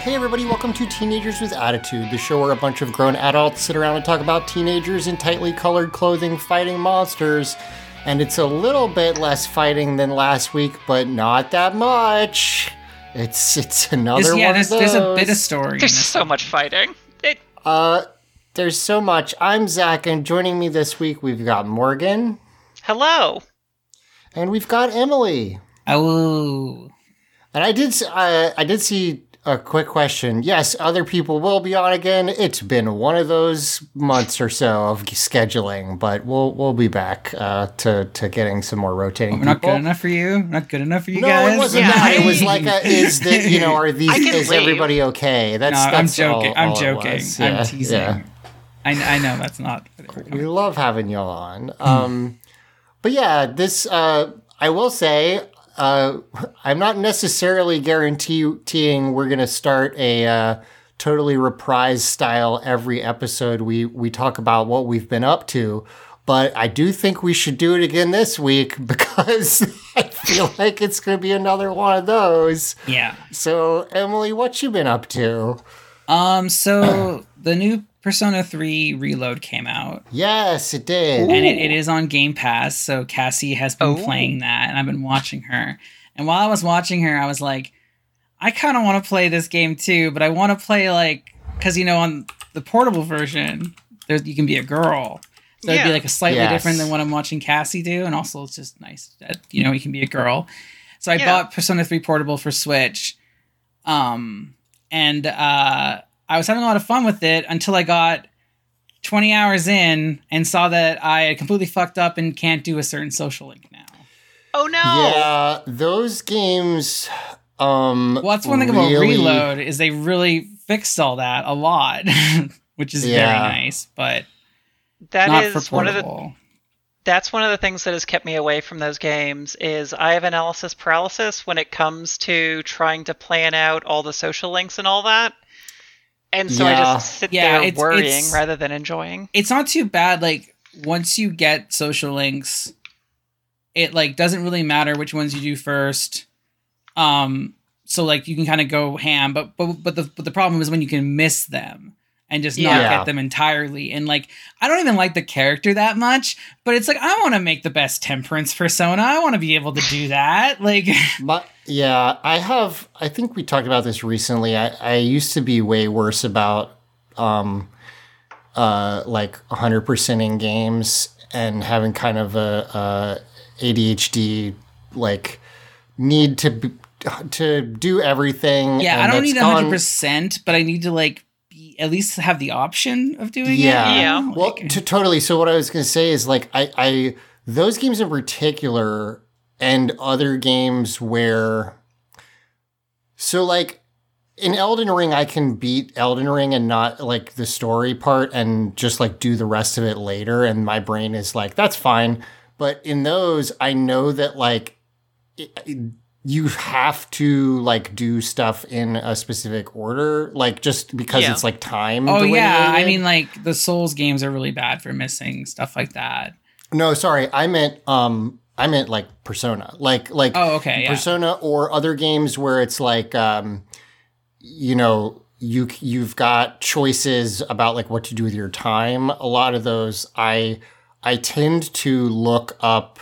Hey everybody, welcome to Teenagers with Attitude, the show where a bunch of grown adults sit around and talk about teenagers in tightly colored clothing fighting monsters. And it's a little bit less fighting than last week, but not that much. It's another one of those. There's a bit of story. There's so much fighting. There's so much. I'm Zach, and joining me this week, we've got Morgan. Hello. And we've got Emily. Oh. And I did see a quick question. Yes, other people will be on again. It's been one of those months or so of scheduling, but we'll be back to getting some more rotating. We're not good enough for you. Not good enough for you guys. No, it wasn't that. It was like, is everybody okay? I'm joking. I'm joking. Yeah, I'm teasing. Yeah. I know that's not. We love having y'all on. But yeah, this I will say. I'm not necessarily guaranteeing we're going to start a totally reprise style every episode. We talk about what we've been up to, but I do think we should do it again this week because I feel like it's going to be another one of those. Yeah. So, Emily, what you been up to? So the new Persona 3 Reload came out. Yes, it did. And it is on Game Pass, so Cassie has been playing that, and I've been watching her. And while I was watching her, I was like, I kind of want to play this game too, but I want to play because, on the portable version, you can be a girl. So it'd be like a slightly different than what I'm watching Cassie do, and also it's just nice that, you can be a girl. So I bought Persona 3 Portable for Switch, and I was having a lot of fun with it until I got 20 hours in and saw that I had completely fucked up and can't do a certain social link now. Oh no! Yeah, those games. Well, that's one thing about Reload is they really fixed all that a lot, which is very nice. But that's one of the things that has kept me away from those games. Is I have analysis paralysis when it comes to trying to plan out all the social links and all that. And so I just sit there worrying rather than enjoying. It's not too bad. Once you get social links, it doesn't really matter which ones you do first. So you can kind of go ham, but the problem is when you can miss them and just not get them entirely. And I don't even like the character that much, but it's I want to make the best Temperance Persona. I want to be able to do that. I think we talked about this recently. I used to be way worse about 100%ing games and having kind of a ADHD need to do everything. Yeah, I don't need 100%, but I need to at least have the option of doing it. Yeah. Well, totally. So what I was going to say is I those games in particular and other games where, in Elden Ring, I can beat Elden Ring and not the story part and just do the rest of it later. And my brain is that's fine. But in those, I know that you have to do stuff in a specific order, just because it's time. Oh yeah, I mean the Souls games are really bad for missing stuff like that. No, sorry, I meant Persona, oh okay, Persona or other games where it's you've got choices about what to do with your time. A lot of those I tend to look up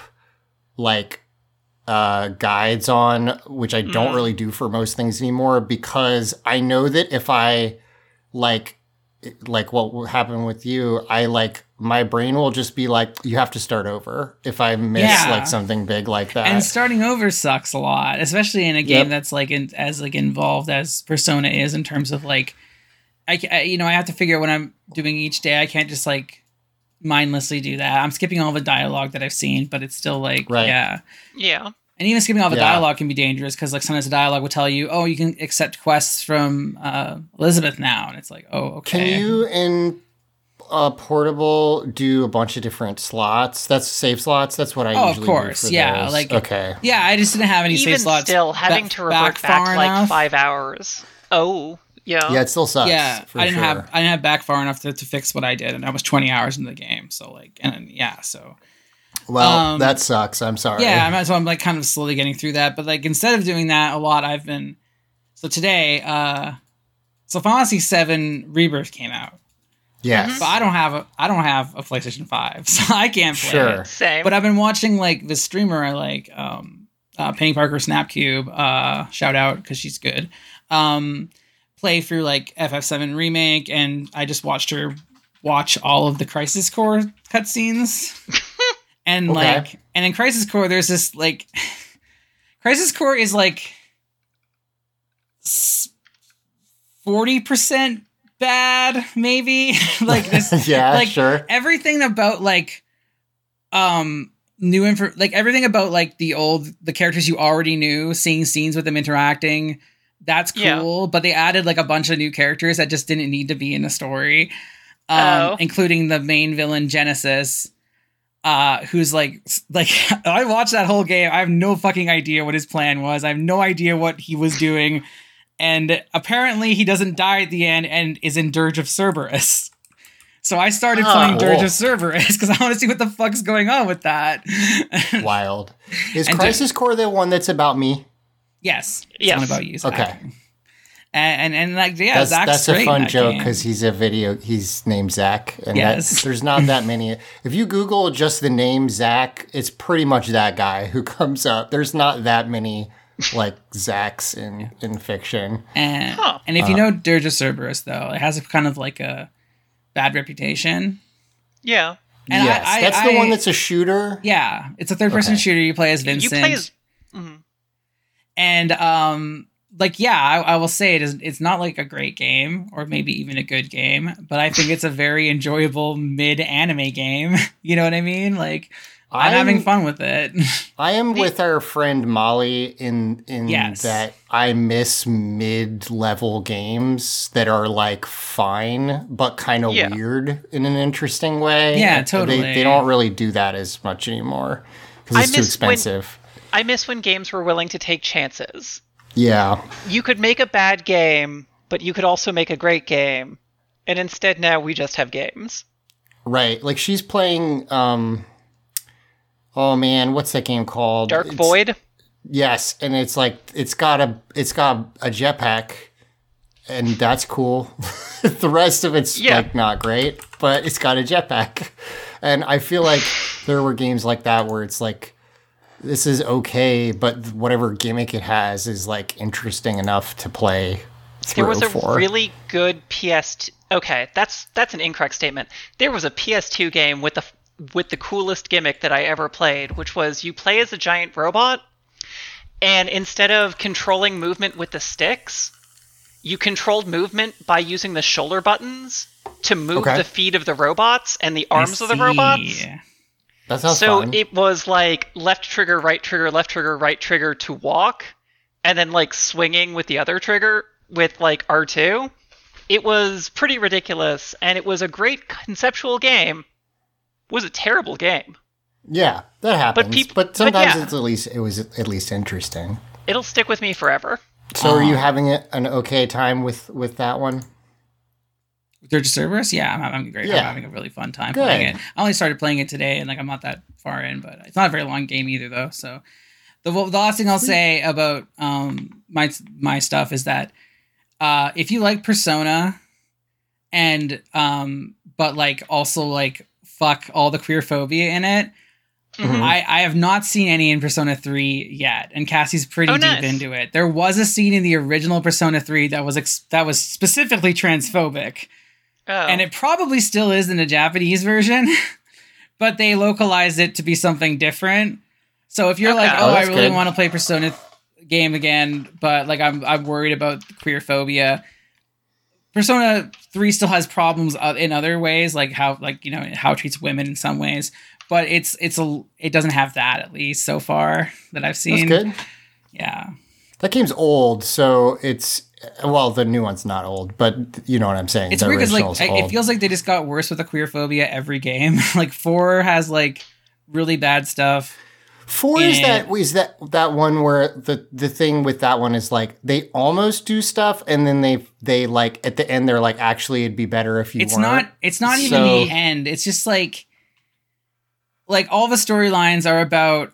guides on, which I don't really do for most things anymore, because I know that if I like what will happen with you, my brain will just be you have to start over if I miss something big like that. And starting over sucks a lot, especially in a game that's as involved as Persona is in terms of I have to figure out what I'm doing each day. I can't just mindlessly do that. I'm skipping all the dialogue that I've seen, but it's still Yeah. And even skipping all the dialogue can be dangerous because sometimes the dialogue will tell you, oh, you can accept quests from Elizabeth now. And it's oh, okay. Can you in Portable do a bunch of different slots? That's save slots? That's what I usually do. Of course. For Yeah. those. Okay. Yeah, I just didn't have any Even save slots. Still, having to revert back to 5 hours. Oh, yeah. Yeah, it still sucks. Yeah, I didn't have back far enough to fix what I did, and I was 20 hours into the game. So so. Well, that sucks. I'm sorry. Yeah, so I'm kind of slowly getting through that. But instead of doing that, a lot I've been. So today, So Final Fantasy VII Rebirth came out. Yes. But I don't have a PlayStation 5, so I can't play it. Same. But I've been watching like the streamer I like, Penny Parker Snapcube, shout out because she's good. Play through like FF7 Remake, and I just watched her watch all of the Crisis Core cutscenes. And and in Crisis Core there's this like Crisis Core is like 40% bad, maybe. Like this, yeah, like sure. Everything about like new info, like everything about like the characters you already knew, seeing scenes with them interacting, that's cool. Yeah. But they added like a bunch of new characters that just didn't need to be in the story, including the main villain Genesis. Who's like I watched that whole game. I have no fucking idea what his plan was. I have no idea what he was doing. And apparently he doesn't die at the end and is in Dirge of Cerberus. So I started playing Dirge of Cerberus because I want to see what the fuck's going on with that. Wild. Is Crisis Core the one that's about me? Yes. It's one about you. Zach. Okay. And like, yeah, that's a fun joke because he's named Zach. And there's not that many. If you Google just the name Zach, it's pretty much that guy who comes up. There's not that many like Zachs in fiction. And if you know Dirge of Cerberus, though, it has a kind of like a bad reputation. Yeah. And yes, that's the one that's a shooter. Yeah, it's a third-person shooter. You play as Vincent. You play as... Mm-hmm. And like, yeah, I will say it's not like a great game or maybe even a good game, but I think it's a very enjoyable mid-anime game. You know what I mean? Like, I'm having fun with it. I am with our friend Molly in that I miss mid-level games that are like fine, but kind of weird in an interesting way. Yeah, totally. They don't really do that as much anymore because it's too expensive. I miss when games were willing to take chances. Yeah. You could make a bad game, but you could also make a great game. And instead now we just have games. Right. Like she's playing, oh man, what's that game called? Dark Void? Yes. And it's like, it's got a jetpack and that's cool. The rest of it's like not great, but it's got a jetpack. And I feel like there were games like that where it's like, this is okay, but whatever gimmick it has is like interesting enough to play through. There was a really good Okay, that's an incorrect statement. There was a PS2 game with the coolest gimmick that I ever played, which was you play as a giant robot, and instead of controlling movement with the sticks, you controlled movement by using the shoulder buttons to move the feet of the robots and the arms of the robots. That sounds fun. So it was like left trigger, right trigger to walk, and then like swinging with the other trigger with like R2. It was pretty ridiculous, and it was a great conceptual game. It was a terrible game. Yeah, that happens. But sometimes it was at least interesting. It'll stick with me forever. So are you having an okay time with that one? Dirge of Cerberus? Yeah, I'm having great. I'm having a really fun time playing it. I only started playing it today, and like I'm not that far in, but it's not a very long game either, though. So the last thing I'll say about my stuff is that if you like Persona, and but like also like fuck all the queerphobia in it, I have not seen any in Persona 3 yet, and Cassie's pretty deep into it. There was a scene in the original Persona 3 that was specifically transphobic. Oh. And it probably still is in the Japanese version, but they localized it to be something different. So if you're I really want to play Persona game again, but like I'm worried about queerphobia, Persona 3 still has problems in other ways, like how it treats women in some ways, but it doesn't have that, at least so far that I've seen. That's good. Yeah. That game's old, so it's... Well, the new one's not old, but you know what I'm saying. It's weird because like it feels like they just got worse with the queerphobia every game. Like 4 has like really bad stuff. 4 is that one where the thing with that one is like they almost do stuff and then they like at the end they're like, actually it'd be better if you weren't. It's not even the end. It's just like all the storylines are about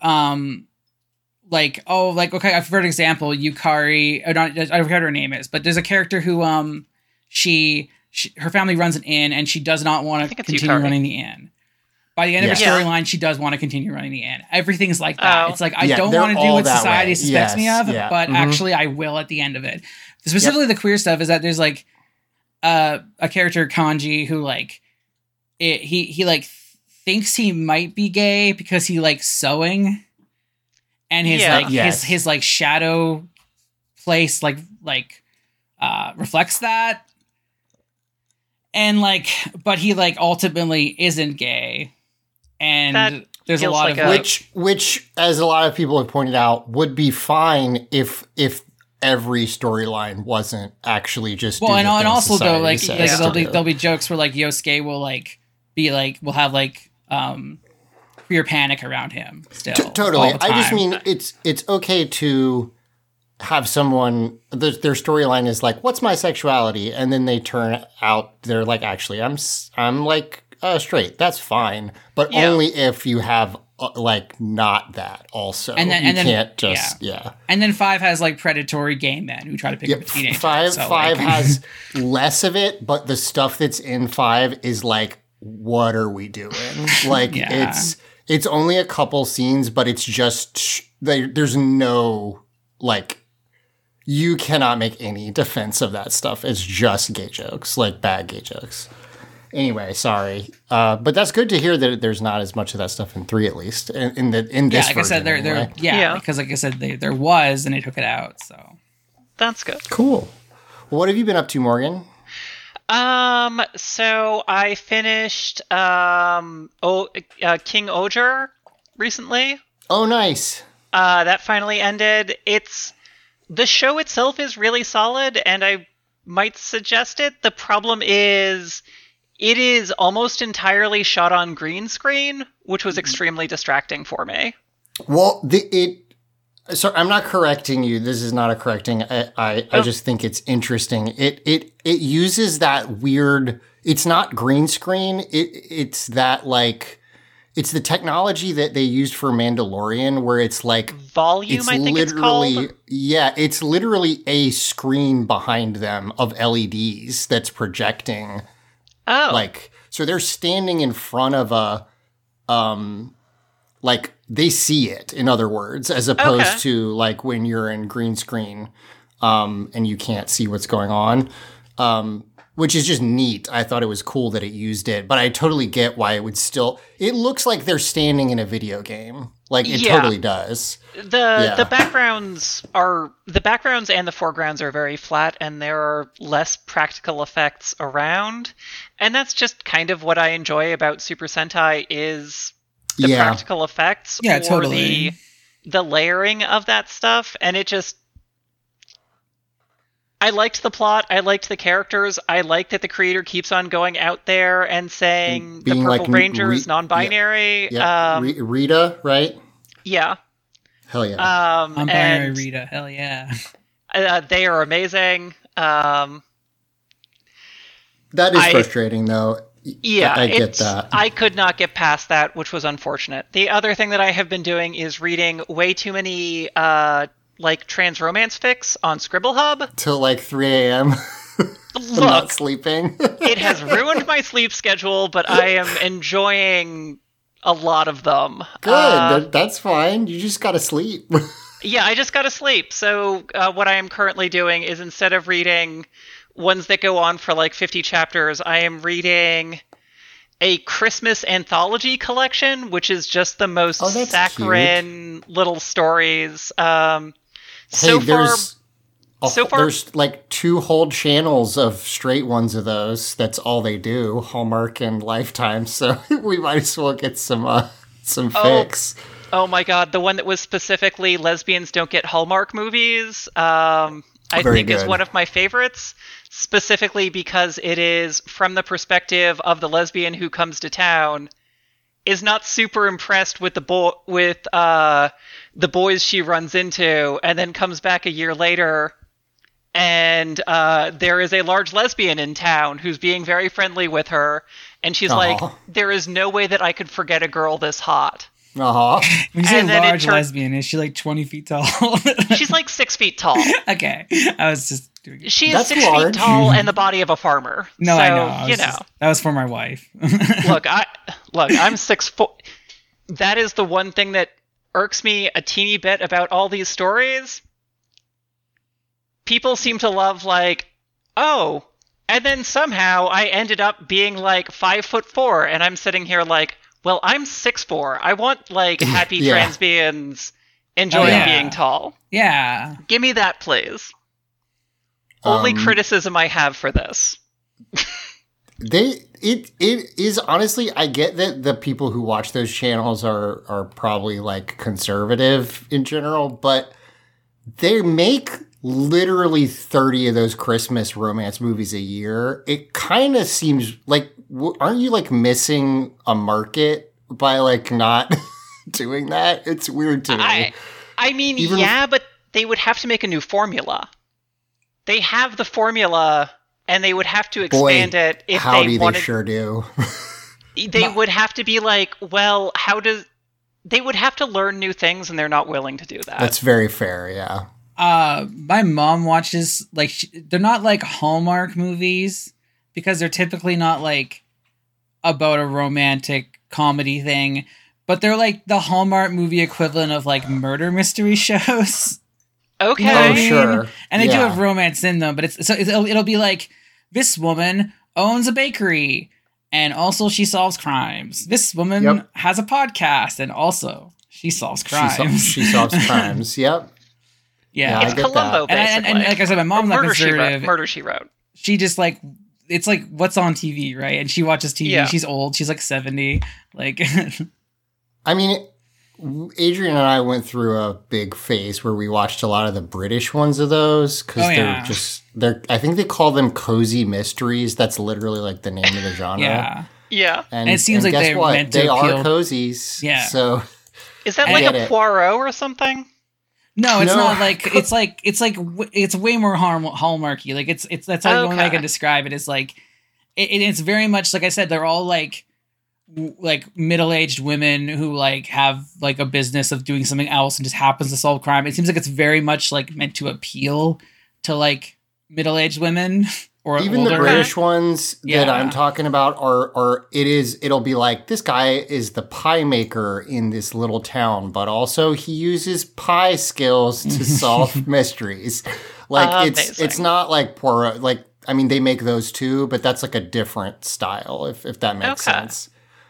okay, for an example, Yukari, I forget what her name is, but there's a character who her family runs an inn, and she does not want to continue running the inn. By the end of her storyline, she does want to continue running the inn. Everything's like that. It's like, I don't want to do what society suspects me of, but actually I will at the end of it. Specifically, the queer stuff is that there's like a character, Kanji, who like he like thinks he might be gay because he likes sewing, and his like shadow place like reflects that, and like, but he like ultimately isn't gay. And there's a lot of which, as a lot of people have pointed out, would be fine if every storyline wasn't actually just. Well, and also though, like there'll be jokes where like Yosuke will like be like will have like queer panic around him still. Totally, I just mean it's okay to have someone their storyline is like, what's my sexuality, and then they turn out they're like, actually I'm like straight. That's fine, but only if you have like not that also. And then can't just And then 5 has like predatory gay men who try to pick up a teenager. 5 has less of it, but the stuff that's in 5 is like, what are we doing? Like it's only a couple scenes, but it's just there's no like. You cannot make any defense of that stuff. It's just gay jokes, like bad gay jokes. Anyway, sorry, but that's good to hear that there's not as much of that stuff in 3, at least in this. Like I said, because like I said, there was, and they took it out. So that's good. Cool. Well, what have you been up to, Morgan? So I finished King Oger recently. Oh, nice. That finally ended. The show itself is really solid, and I might suggest it. The problem is it is almost entirely shot on green screen, which was extremely distracting for me. Well, so I'm not correcting you. This is not a correcting. I just think it's interesting. It uses that weird. It's not green screen. It's that like. It's the technology that they used for Mandalorian, where it's like volume. I think it's called. Yeah, it's literally a screen behind them of LEDs that's projecting. Oh, like so they're standing in front of a, like they see it. In other words, as opposed to like when you're in green screen, and you can't see what's going on. Which is just neat. I thought it was cool that it used it, but I totally get why it would still. It looks like they're standing in a video game. Like it totally does. The backgrounds and the foregrounds are very flat, and there are less practical effects around, and that's just kind of what I enjoy about Super Sentai is the practical effects or the layering of that stuff, and it just. I liked the plot. I liked the characters. I like that the creator keeps on going out there and saying the Purple like Ranger is non-binary. Yeah. Rita, right? Yeah. Hell yeah. Non-binary Rita. Hell yeah. They are amazing. That is frustrating, though. Yeah, I get that. I could not get past that, which was unfortunate. The other thing that I have been doing is reading way too many like trans romance fics on Scribble Hub till like 3 a.m. Look, not sleeping. It has ruined my sleep schedule, but I am enjoying a lot of them. Good, that's fine. You just gotta sleep. Yeah, I just gotta sleep. So what I am currently doing is instead of reading ones that go on for like 50 chapters, I am reading a Christmas anthology collection, which is just the most saccharine little stories. There's like 2 whole channels of straight ones of those. That's all they do, Hallmark and Lifetime. So we might as well get some fix. Oh my god, the one that was specifically lesbians don't get Hallmark movies, I think is one of my favorites, specifically because it is from the perspective of the lesbian who comes to town, is not super impressed with the boys she runs into, and then comes back a year later, and there is a large lesbian in town who's being very friendly with her, and she's like, there is no way that I could forget a girl this hot. Uh-huh. When you say large lesbian, is she like 20 feet tall? She's like 6 feet tall. Okay. I was just doing it. She's 6 feet tall and the body of a farmer. No, so, I know. That was for my wife. Look, I'm 6'4". That is the one thing that irks me a teeny bit about all these stories. People seem to love like, oh, and then somehow I ended up being like 5'4", and I'm sitting here like, well, I'm 6'4". I want like happy transbians enjoying being tall. Yeah. Give me that, please. Only criticism I have for this. It is honestly, I get that the people who watch those channels are probably like conservative in general, but they make literally 30 of those Christmas romance movies a year. It kind of seems like, aren't you like missing a market by like not doing that? It's weird to me. I mean, but they would have to make a new formula. They have the formula, and they would have to expand it if they wanted. They sure do. They would have to be like, well, they would have to learn new things, and they're not willing to do that. That's very fair, yeah. My mom watches, like, they're not like Hallmark movies because they're typically not like about a romantic comedy thing, but they're like the Hallmark movie equivalent of like murder mystery shows. Okay. You know what I mean? Sure. And they do have romance in them, but it'll be like, this woman owns a bakery and also she solves crimes. This woman has a podcast and also she solves crimes. She solves crimes. Yep. Yeah. It's Columbo, basically. And like I said, my mom's not conservative. Murder, She Wrote. She just like, it's like what's on TV, right? And she watches TV. Yeah. She's old. She's like 70. Like, I mean, Adrian and I went through a big phase where we watched a lot of the British ones of those because they're I think they call them cozy mysteries. That's literally like the name of the genre. Yeah. And it seems like they're meant to They appeal. are cozies. Yeah. So is that like a Poirot or something? No, it's not like it's way more Hallmarky. Like it's that's how the only way I can describe it is like it's very much like I said, they're all like middle-aged women who like have like a business of doing something else and just happens to solve crime. It seems like it's very much like meant to appeal to like middle-aged women or even older. The British ones that I'm talking about it'll be like, this guy is the pie maker in this little town, but also he uses pie skills to solve mysteries. Like it's not like Poirot. Like, I mean, they make those too, but that's like a different style, if that makes sense.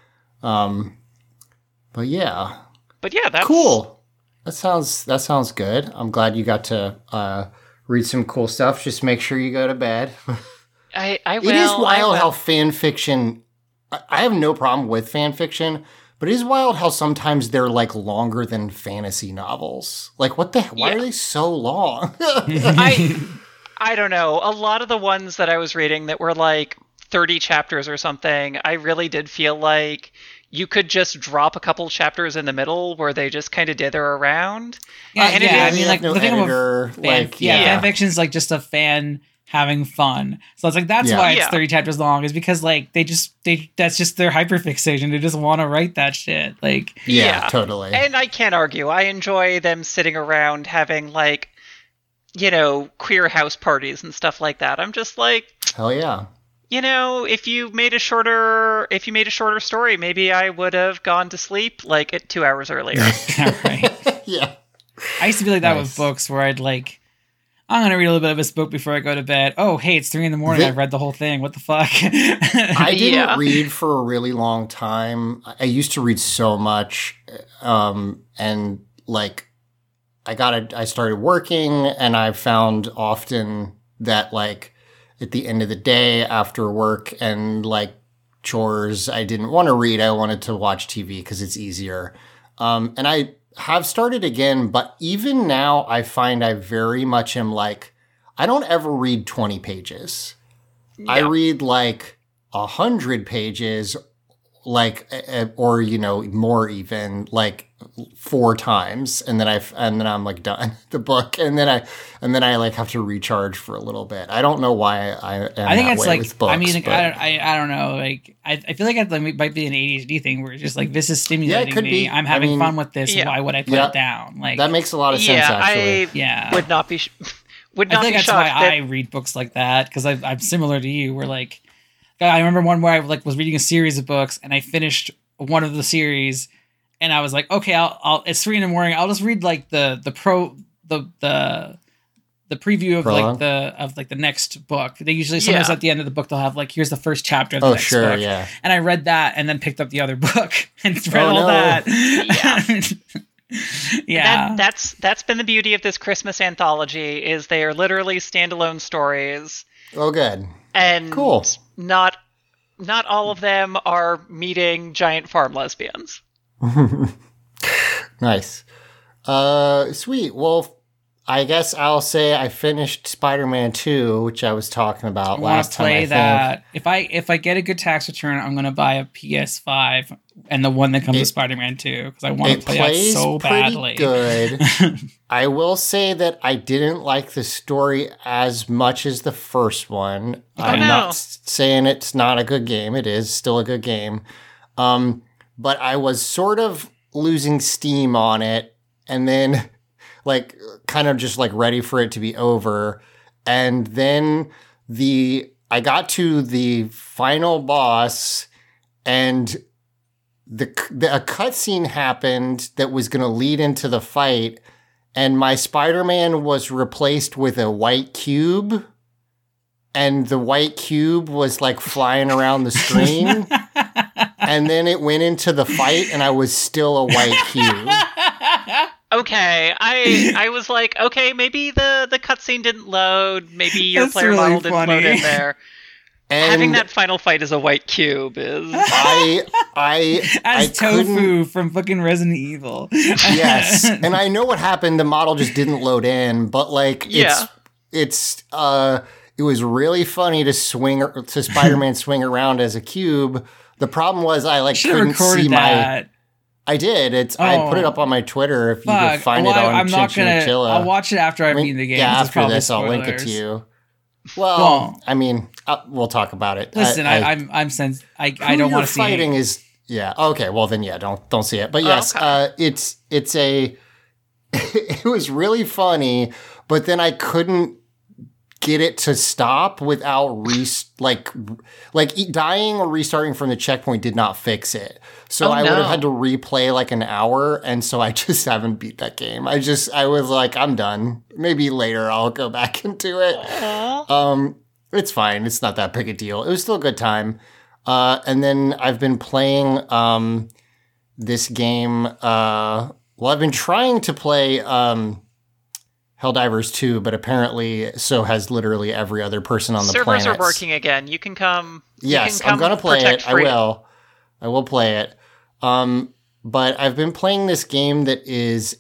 But yeah, that's cool. That sounds good. I'm glad you got to read some cool stuff. Just make sure you go to bed. I will. It is wild how fan fiction. I have no problem with fan fiction, but it is wild how sometimes they're like longer than fantasy novels. Like, what the? Why are they so long? I don't know. A lot of the ones that I was reading that were like 30 chapters or something, I really did feel like you could just drop a couple chapters in the middle where they just kind of dither around. I mean, like the thing about fan fiction is like just a fan having fun. So it's like that's why it's 30 chapters long, is because like they that's just their hyperfixation. They just want to write that shit. Like totally. And I can't argue. I enjoy them sitting around having like, queer house parties and stuff like that. I'm just like, hell yeah. If you made a shorter story, maybe I would have gone to sleep like at 2 hours earlier. Right. Yeah. I used to be like that with books where I'd like, I'm going to read a little bit of this book before I go to bed. Oh, hey, it's 3 a.m. I've read the whole thing. What the fuck? I didn't read for a really long time. I used to read so much. And like, I started working, and I found often that like at the end of the day after work and like chores, I didn't want to read. I wanted to watch TV because it's easier. And I have started again, but even now I find I very much am like, I don't ever read 20 pages. Yeah. I read like 100 pages like, or, you know, more even, like 4 times, and then I'm like done the book, and then I like have to recharge for a little bit. I don't know why I think it's like with books, I mean, I don't know, like I feel like it might be an ADHD thing where it's just like, this is stimulating me. I'm having fun with this. Why would I put it down? Like, that makes a lot of sense. Actually, I would not be. Would not I think be that's why I read books like that, because I'm similar to you. Where like, I remember one where I like was reading a series of books and I finished one of the series, and I was like, okay, I'll it's 3 a.m. I'll just read like the preview of like the next book. They usually sometimes at the end of the book they'll have like, here's the first chapter of the next book. Yeah. And I read that and then picked up the other book and read all that. Yeah. That's been the beauty of this Christmas anthology, is they are literally standalone stories. Oh, good. And cool. Not all of them are meeting giant farm lesbians. Nice. Sweet. Well, I guess I'll say I finished Spider-Man 2, which I was talking about last time. I that. If I get a good tax return, I'm going to buy a PS5 and the one that comes with Spider-Man 2, because I want to play that so badly. Good. I will say that I didn't like the story as much as the first one. I'm not saying it's not a good game. It is still a good game. But I was sort of losing steam on it, and then like kind of just like ready for it to be over. And then I got to the final boss, and a cutscene happened that was going to lead into the fight, and my Spider-Man was replaced with a white cube, and the white cube was like flying around the screen. And then it went into the fight, and I was still a white cube. Okay, I was like, okay, maybe the cutscene didn't load. Maybe your player model didn't load in there. And having that final fight as a white cube is... As Tofu from fucking Resident Evil. Yes, and I know what happened. The model just didn't load in, but like, it was really funny to Spider-Man swing around as a cube. The problem was I couldn't see that. I did. I put it up on my Twitter if you could find it on Chinchilla. I'll watch it after I've beaten the game. Yeah, after this, I'll link it to you. Well, I mean, we'll talk about it. Listen, I'm sensed. I don't want to see fighting is okay. Well, then don't see it. But yes, it's a. It was really funny, but then I couldn't get it to stop without dying or restarting from the checkpoint did not fix it. So I would have had to replay like an hour, and so I just haven't beat that game. I was like, I'm done. Maybe later I'll go back into it. It's fine. It's not that big a deal. It was still a good time. And then I've been playing this game. I've been trying to play Helldivers 2, but apparently so has literally every other person on the planet. Servers are working again. You can come. Yes, I'm going to play it. I will play it. But I've been playing this game that is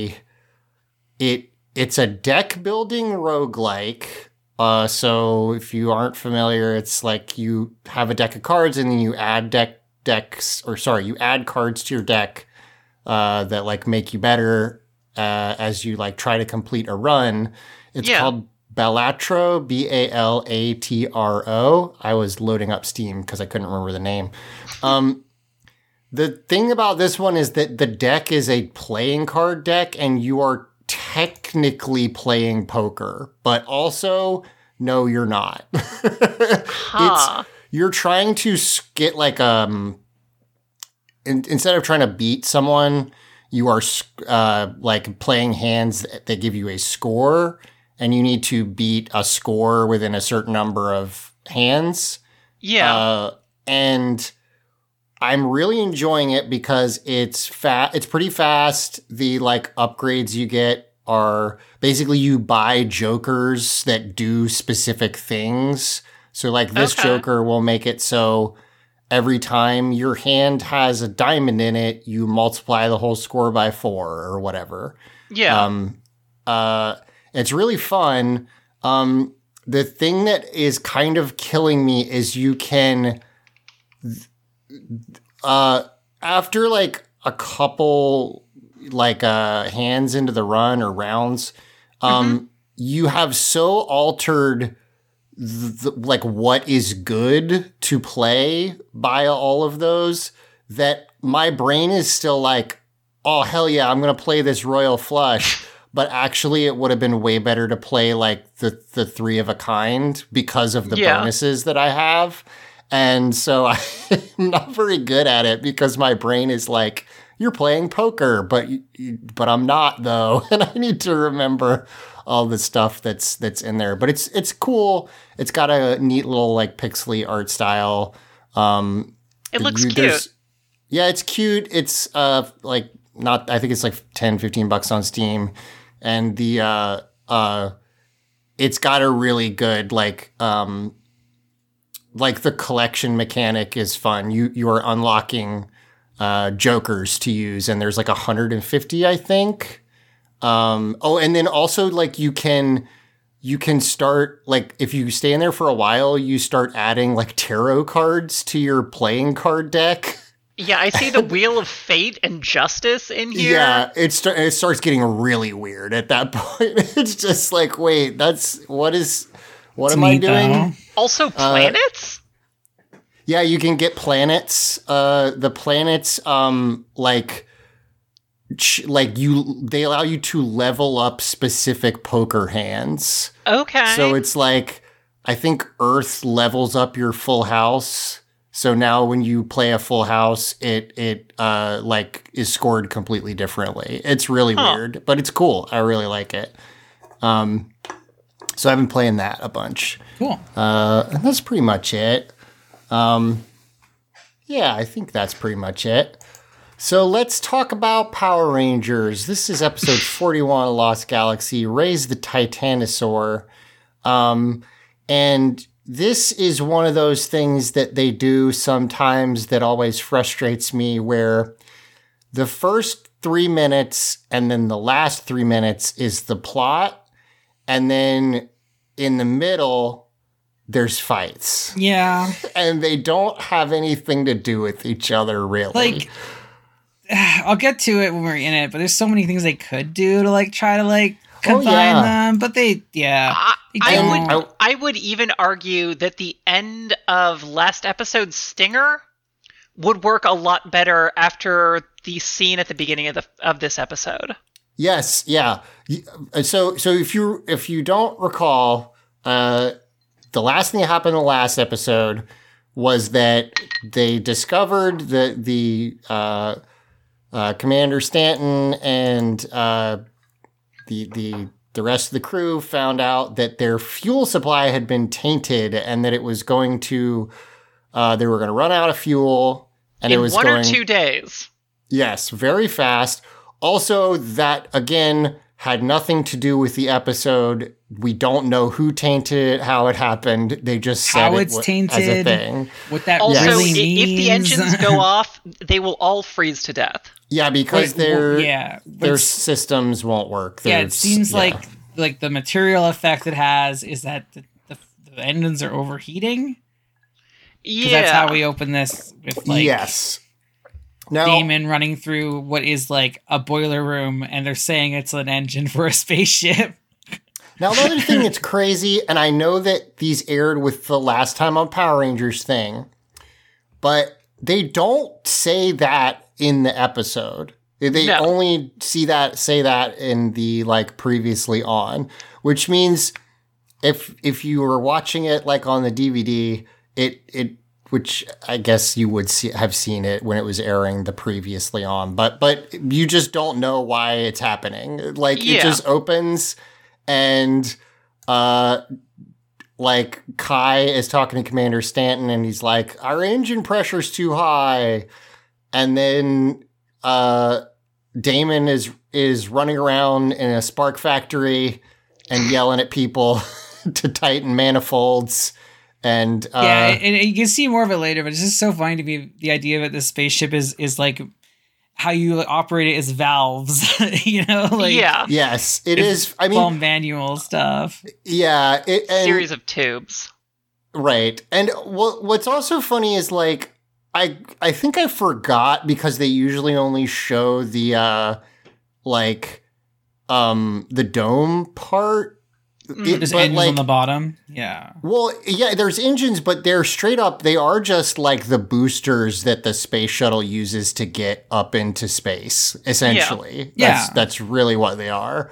it's a deck building roguelike. So if you aren't familiar, it's like you have a deck of cards and then you add you add cards to your deck that like make you better as you like try to complete a run. It's called Balatro, Balatro. I was loading up Steam because I couldn't remember the name. The thing about this one is that the deck is a playing card deck, and you are technically playing poker, but also, no, you're not. You're trying to get like instead of trying to beat someone, you are like playing hands that give you a score, and you need to beat a score within a certain number of hands. Yeah. And I'm really enjoying it because it's it's pretty fast. The like upgrades you get are basically you buy jokers that do specific things. So like this joker will make it so every time your hand has a diamond in it, you multiply the whole score by 4 or whatever. Yeah. It's really fun. The thing that is kind of killing me is you can after like a couple like hands into the run or rounds, you have so altered like what is good to play by all of those that my brain is still like, oh hell yeah, I'm gonna play this Royal Flush. But actually, it would have been way better to play like the 3 of a kind because of the bonuses that I have. And so I'm not very good at it because my brain is like, you're playing poker, but I'm not though. And I need to remember all the stuff that's in there. But it's cool. It's got a neat little like pixely art style. It looks cute. Yeah, it's cute. It's like not, I think it's like $10-15 on Steam. And the it's got a really good like the collection mechanic is fun. You are unlocking jokers to use, and there's like 150, I think. And then also like you can start like if you stay in there for a while, you start adding like tarot cards to your playing card deck. Yeah, I see the Wheel of Fate and Justice in here. Yeah, it starts getting really weird at that point. It's just like, wait, what am I doing? Though. Also planets? Yeah, you can get planets. The planets, they allow you to level up specific poker hands. Okay. So it's like, I think Earth levels up your full house. So now when you play a full house, it like is scored completely differently. It's really weird, but it's cool. I really like it. So I've been playing that a bunch. Cool. And that's pretty much it. Yeah, I think that's pretty much it. So let's talk about Power Rangers. This is episode 41 of Lost Galaxy, Raise the Titanosaur. And this is one of those things that they do sometimes that always frustrates me, where the first 3 minutes and then the last 3 minutes is the plot. And then in the middle, there's fights. Yeah. And they don't have anything to do with each other, really. Like, I'll get to it when we're in it, but there's so many things they could do to like try to like combine them. But I would even argue that the end of last episode's stinger would work a lot better after the scene at the beginning of this episode. Yes, yeah. So if you don't recall, the last thing that happened in the last episode was that they discovered that the Commander Stanton and the rest of the crew found out that their fuel supply had been tainted and that it was going to they were going to run out of fuel, and in it was 1 or 2 days. Yes, very fast. Also, that again had nothing to do with the episode. We don't know who tainted it, how it happened. They just said how it's tainted as a thing. What that also, really means. If the engines go off, they will all freeze to death. Yeah, because their systems won't work. It seems like the material effect it has is that the engines are overheating. Yeah, that's how we open this with yes. Now, Damon running through what is like a boiler room, and they're saying it's an engine for a spaceship. Now, the other thing that's crazy, and I know that these aired with the last time on Power Rangers thing, but they don't say that in the episode. They only say that in the like previously on, which means if you were watching it like on the DVD, it which I guess you would have seen it when it was airing the previously on, but you just don't know why it's happening. Like it just opens and like Kai is talking to Commander Stanton and he's like, our engine pressure's too high. And then Damon is running around in a spark factory and yelling at people to tighten manifolds. And and you can see more of it later, but it's just so funny to me. The idea that this spaceship is like how you operate it is valves, you know? Like, yes, it is. I mean, all manual stuff. Yeah, series of tubes. Right, and what's also funny is like I think I forgot because they usually only show the the dome part. There's engines on the bottom. Yeah. Well, yeah, there's engines, but they're straight up. They are just like the boosters that the space shuttle uses to get up into space, essentially. Yeah. That's really what they are.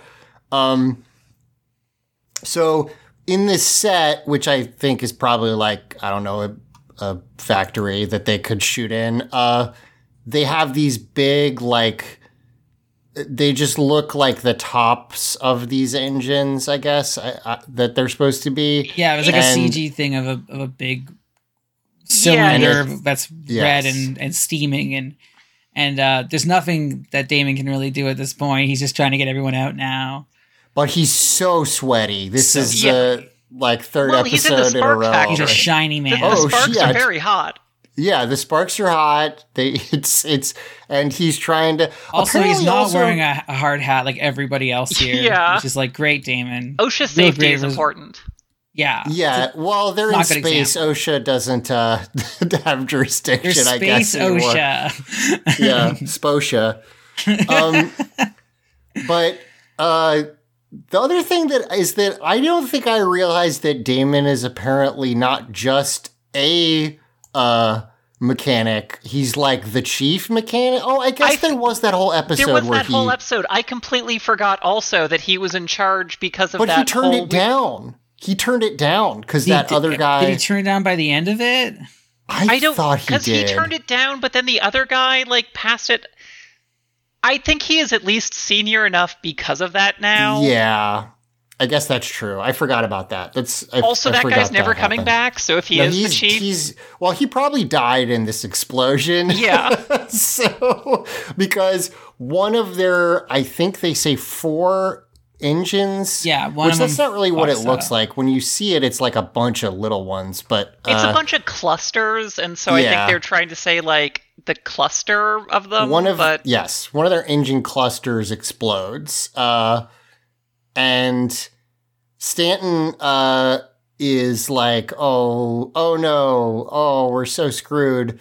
So in this set, which I think is probably like, I don't know, a factory that they could shoot in, they have these big, like, they just look like the tops of these engines, I guess, that they're supposed to be. Yeah, it was like a CG thing of a big cylinder that's red and steaming, and there's nothing that Damon can really do at this point. He's just trying to get everyone out now. But he's so sweaty. This is the third episode in a row. He's a shiny man. The sparks are very hot. Yeah, the sparks are hot. And he's trying to. Also, he's not wearing a hard hat like everybody else here. Yeah, which is like great, Damon. OSHA safety is important. Yeah. Yeah. Well, they're in space. Example. OSHA doesn't have jurisdiction. I guess. Space OSHA. Yeah, SPOSHA. But the other thing is that I don't think I realized that Damon is apparently not just a mechanic. He's like the chief mechanic. Oh, I guess there was that whole episode. There was that whole episode. I completely forgot also that he was in charge because of that. But he turned it down. He turned it down because that other guy. Did he turn it down by the end of it? I thought he did. Because he turned it down, but then the other guy passed it. I think he is at least senior enough because of that now. Yeah. I guess that's true. I forgot about that. That guy's never coming back, so if he is the chief... he probably died in this explosion. Yeah. So, because one of their, I think they say 4 engines. Yeah, which that's not really what it looks like. When you see it, it's like a bunch of little ones, but... it's a bunch of clusters, and so I think they're trying to say, the cluster of them, one of their engine clusters explodes, and Stanton is like, oh no, we're so screwed.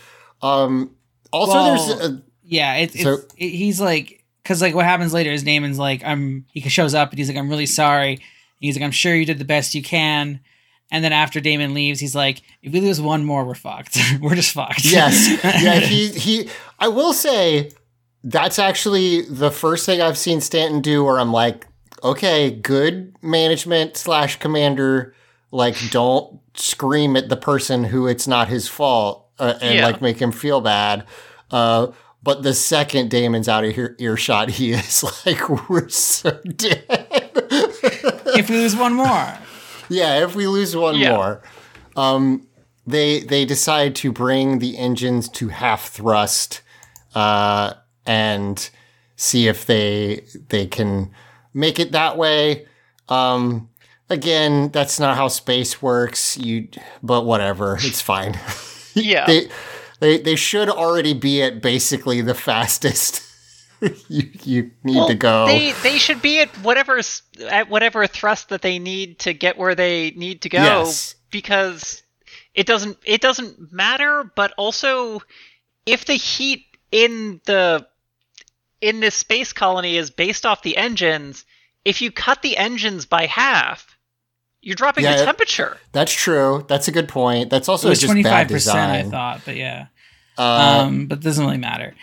He's like, because what happens later is Damon's like, he shows up and he's like, I'm really sorry. And he's like, I'm sure you did the best you can. And then after Damon leaves, he's like, if we lose one more, we're fucked. We're just fucked. Yes. Yeah, I will say that's actually the first thing I've seen Stanton do where I'm like, okay, good management / commander, don't scream at the person who it's not his fault and make him feel bad. But the second Damon's out of earshot, he is like, we're so dead. If we lose one more. Yeah, if we lose one more. They decide to bring the engines to half thrust and see if they can make it that way. Again, that's not how space works. But whatever, it's fine. Yeah. They should already be at basically the fastest you need to go. They should be at whatever thrust that they need to get where they need to go, because it doesn't matter. But also, if the heat in this space colony is based off the engines, if you cut the engines by half, you're dropping the temperature. That's true. That's a good point. That's also just 25%, bad design. I thought, but yeah. But it doesn't really matter.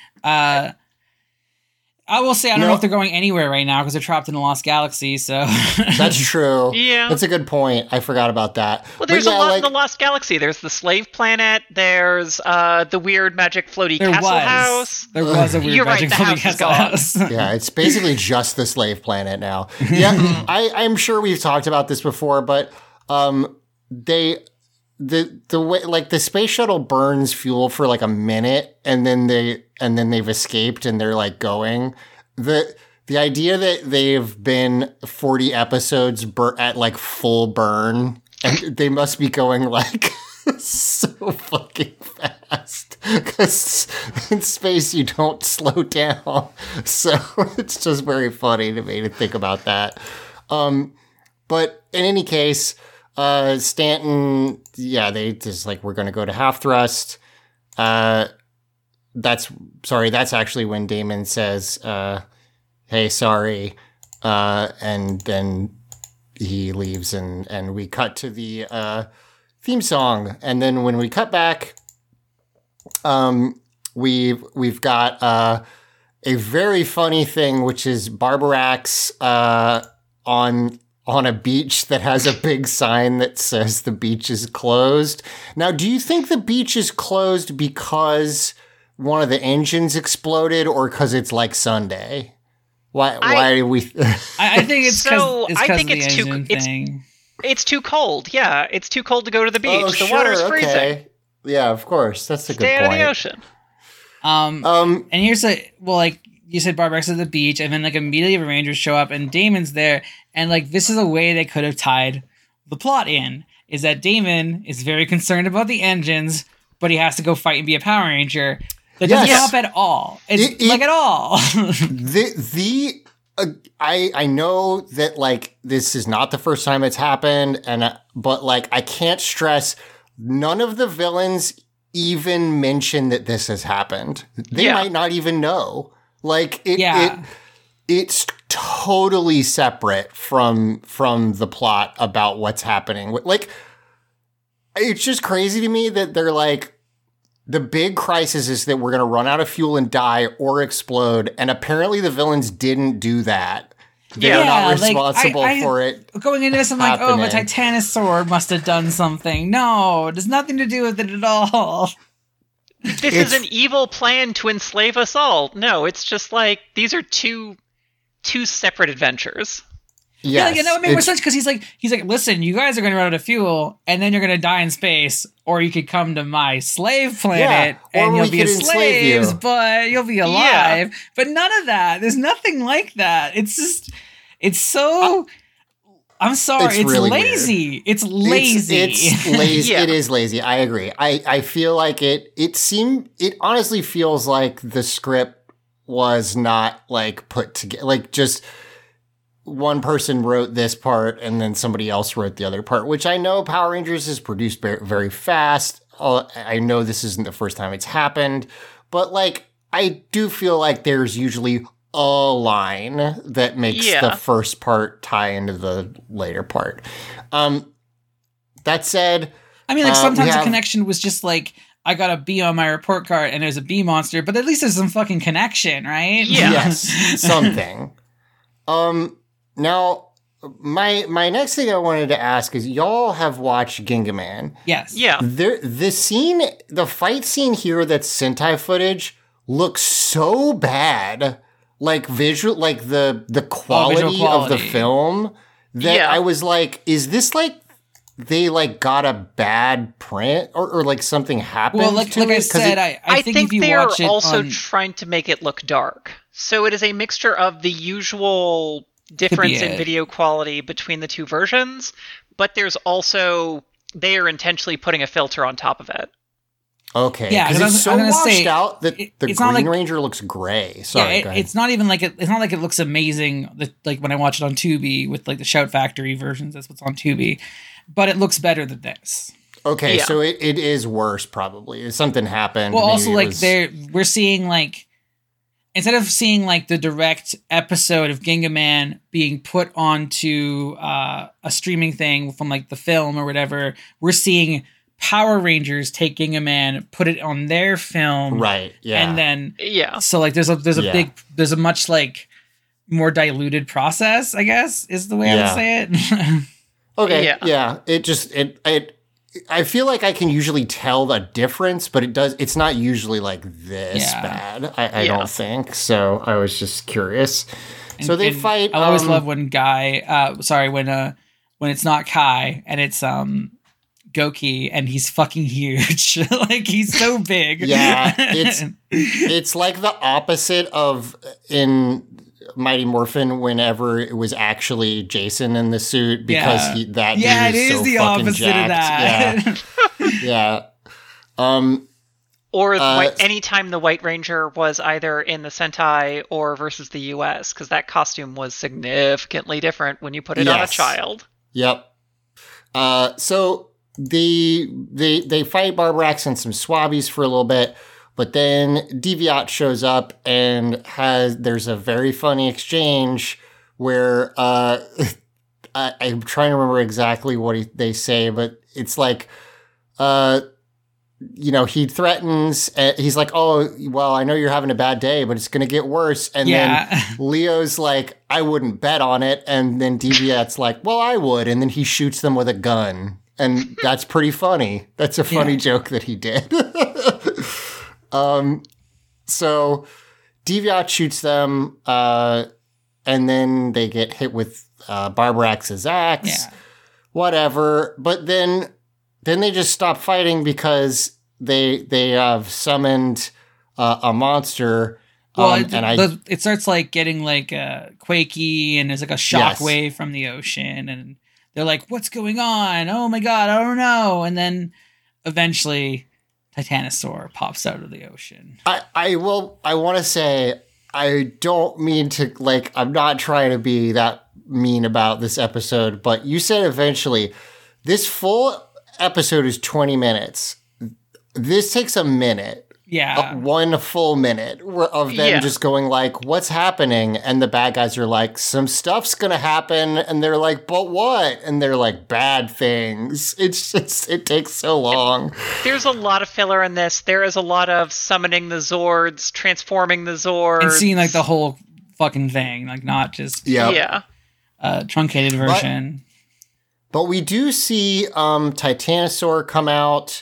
I will say I don't know if they're going anywhere right now because they're trapped in a lost galaxy. So that's true. Yeah, that's a good point. I forgot about that. Well, there's a lot in the lost galaxy. There's the slave planet. There's the weird magic floaty castle house. There was a weird magic floaty castle house. Yeah, it's basically just the slave planet now. Yeah, I'm sure we've talked about this before, but the way the space shuttle burns fuel for a minute and then they've escaped and they're going. The idea that they've been 40 episodes at full burn and they must be going so fucking fast because in space you don't slow down. So it's just very funny to me to think about that. But in any case, Stanton, they just we're going to go to half thrust. that's actually when Damon says, hey, sorry. And then he leaves and we cut to the theme song. And then when we cut back, we've got a very funny thing, which is Barbarax on a beach that has a big sign that says the beach is closed. Now, do you think the beach is closed because one of the engines exploded or because it's like Sunday? Why do we... I think it's it's too cold. Yeah, it's too cold to go to the beach. The water's freezing. Okay. Yeah, of course. That's a good point. Stay out of the ocean. And here's like you said, Barbarax at the beach, and then like immediately the Rangers show up, and Damon's there, and like this is a way they could have tied the plot in, is that Damon is very concerned about the engines, but he has to go fight and be a Power Ranger. That doesn't help at all. At all. I know that like this is not the first time it's happened, but like I can't stress, none of the villains even mention that this has happened. They might not even know. Like it's totally separate from the plot about what's happening. Like it's just crazy to me that they're like, the big crisis is that we're going to run out of fuel and die or explode. And apparently the villains didn't do that. They're not responsible for it. Going into this, I'm happening. Like, the Titanosaur must have done something. No, it has nothing to do with it at all. This is an evil plan to enslave us all. No, it's just like, these are two separate adventures. Yes, yeah, it made more sense because he's like, listen, you guys are going to run out of fuel, and then you're going to die in space, or you could come to my slave planet, and you'll be slaves, but you'll be alive. Yeah. But none of that. There's nothing like that. It's just, it's so. I'm sorry, it's really lazy. Weird. It's lazy. It's lazy. It is lazy. I agree. I feel like it honestly feels like the script was not like put together, like just. One person wrote this part and then somebody else wrote the other part, which I know Power Rangers is produced very fast. I know this isn't the first time it's happened, but like, I do feel like there's usually a line that makes the first part tie into the later part. That said, I mean, like sometimes the connection was just like, I got a B on my report card and there's a bee monster, but at least there's some fucking connection, right? Yeah. Yes, something. Now, my next thing I wanted to ask is, y'all have watched Gingaman. Yes. Yeah. The fight scene here that's Sentai footage looks so bad, like visual, like the quality of the film, that I was like, is this like they like got a bad print or like something happened? Well, like I said, I think if you they're watch it also trying to make it look dark. So it is a mixture of the usual difference in video quality between the two versions, but there's also, they are intentionally putting a filter on top of it. Okay, because it's so washed out that the Green Ranger looks gray. Sorry, go ahead. It's not even like it's not like it looks amazing. Like when I watch it on Tubi with like the Shout Factory versions, that's what's on Tubi, but it looks better than this. Okay, so it is worse probably. Something happened. Well, also like we're seeing like, instead of seeing like the direct episode of Gingaman being put onto a streaming thing from like the film or whatever, we're seeing Power Rangers take Gingaman, put it on their film, right? Yeah, and then so like there's a much like more diluted process, I guess is the way I would say it. Okay, it I feel like I can usually tell the difference, but it's not usually like this bad. I don't think. So I was just curious. So they fight. I always love when when it's not Kai and it's Goki and he's fucking huge. Like he's so big. Yeah, it's like the opposite of in Mighty Morphin whenever it was actually Jason in the suit because dude is so fucking jacked. Of that. Yeah. Or anytime the White Ranger was either in the Sentai or versus the US, because that costume was significantly different when you put it on a child. Yep. So they fight Barbrax and some Swabbies for a little bit, but then Deviat shows up and there's a very funny exchange where I'm trying to remember exactly what they say, but it's like, he threatens, he's like, oh, well, I know you're having a bad day, but it's going to get worse. And then Leo's like, I wouldn't bet on it. And then Deviat's like, well, I would. And then he shoots them with a gun. And that's pretty funny. That's a funny joke that he did. So Deviat shoots them, and then they get hit with Barbrax's axe, whatever. But then they just stop fighting because they have summoned a monster. Well, it starts like getting like quakey, and there's like a shockwave from the ocean, and they're like, "What's going on? Oh my god, I don't know!" And then eventually, Titanosaur pops out of the ocean. I want to say, I don't mean to, like, I'm not trying to be that mean about this episode, but you said eventually. This full episode is 20 minutes. This takes a minute. Yeah. 1 full minute of them just going like, what's happening? And the bad guys are like, some stuff's going to happen. And they're like, but what? And they're like, bad things. It takes so long. There's a lot of filler in this. There is a lot of summoning the Zords, transforming the Zords. And seeing like the whole fucking thing, like not just truncated version. But we do see Titanosaur come out,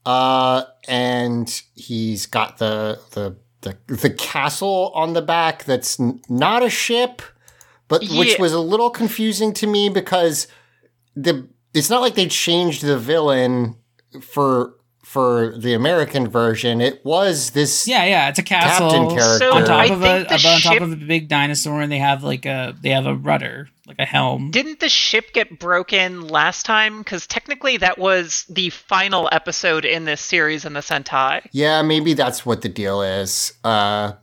and he's got the castle on the back that's not a ship, but which was a little confusing to me because it's not like they changed the villain for the American version. It was this it's a castle captain character so on top of a big dinosaur, and they have a rudder, like a helm. Didn't the ship get broken last time? Because technically that was the final episode in this series in the Sentai. Yeah, maybe that's what the deal is. I'm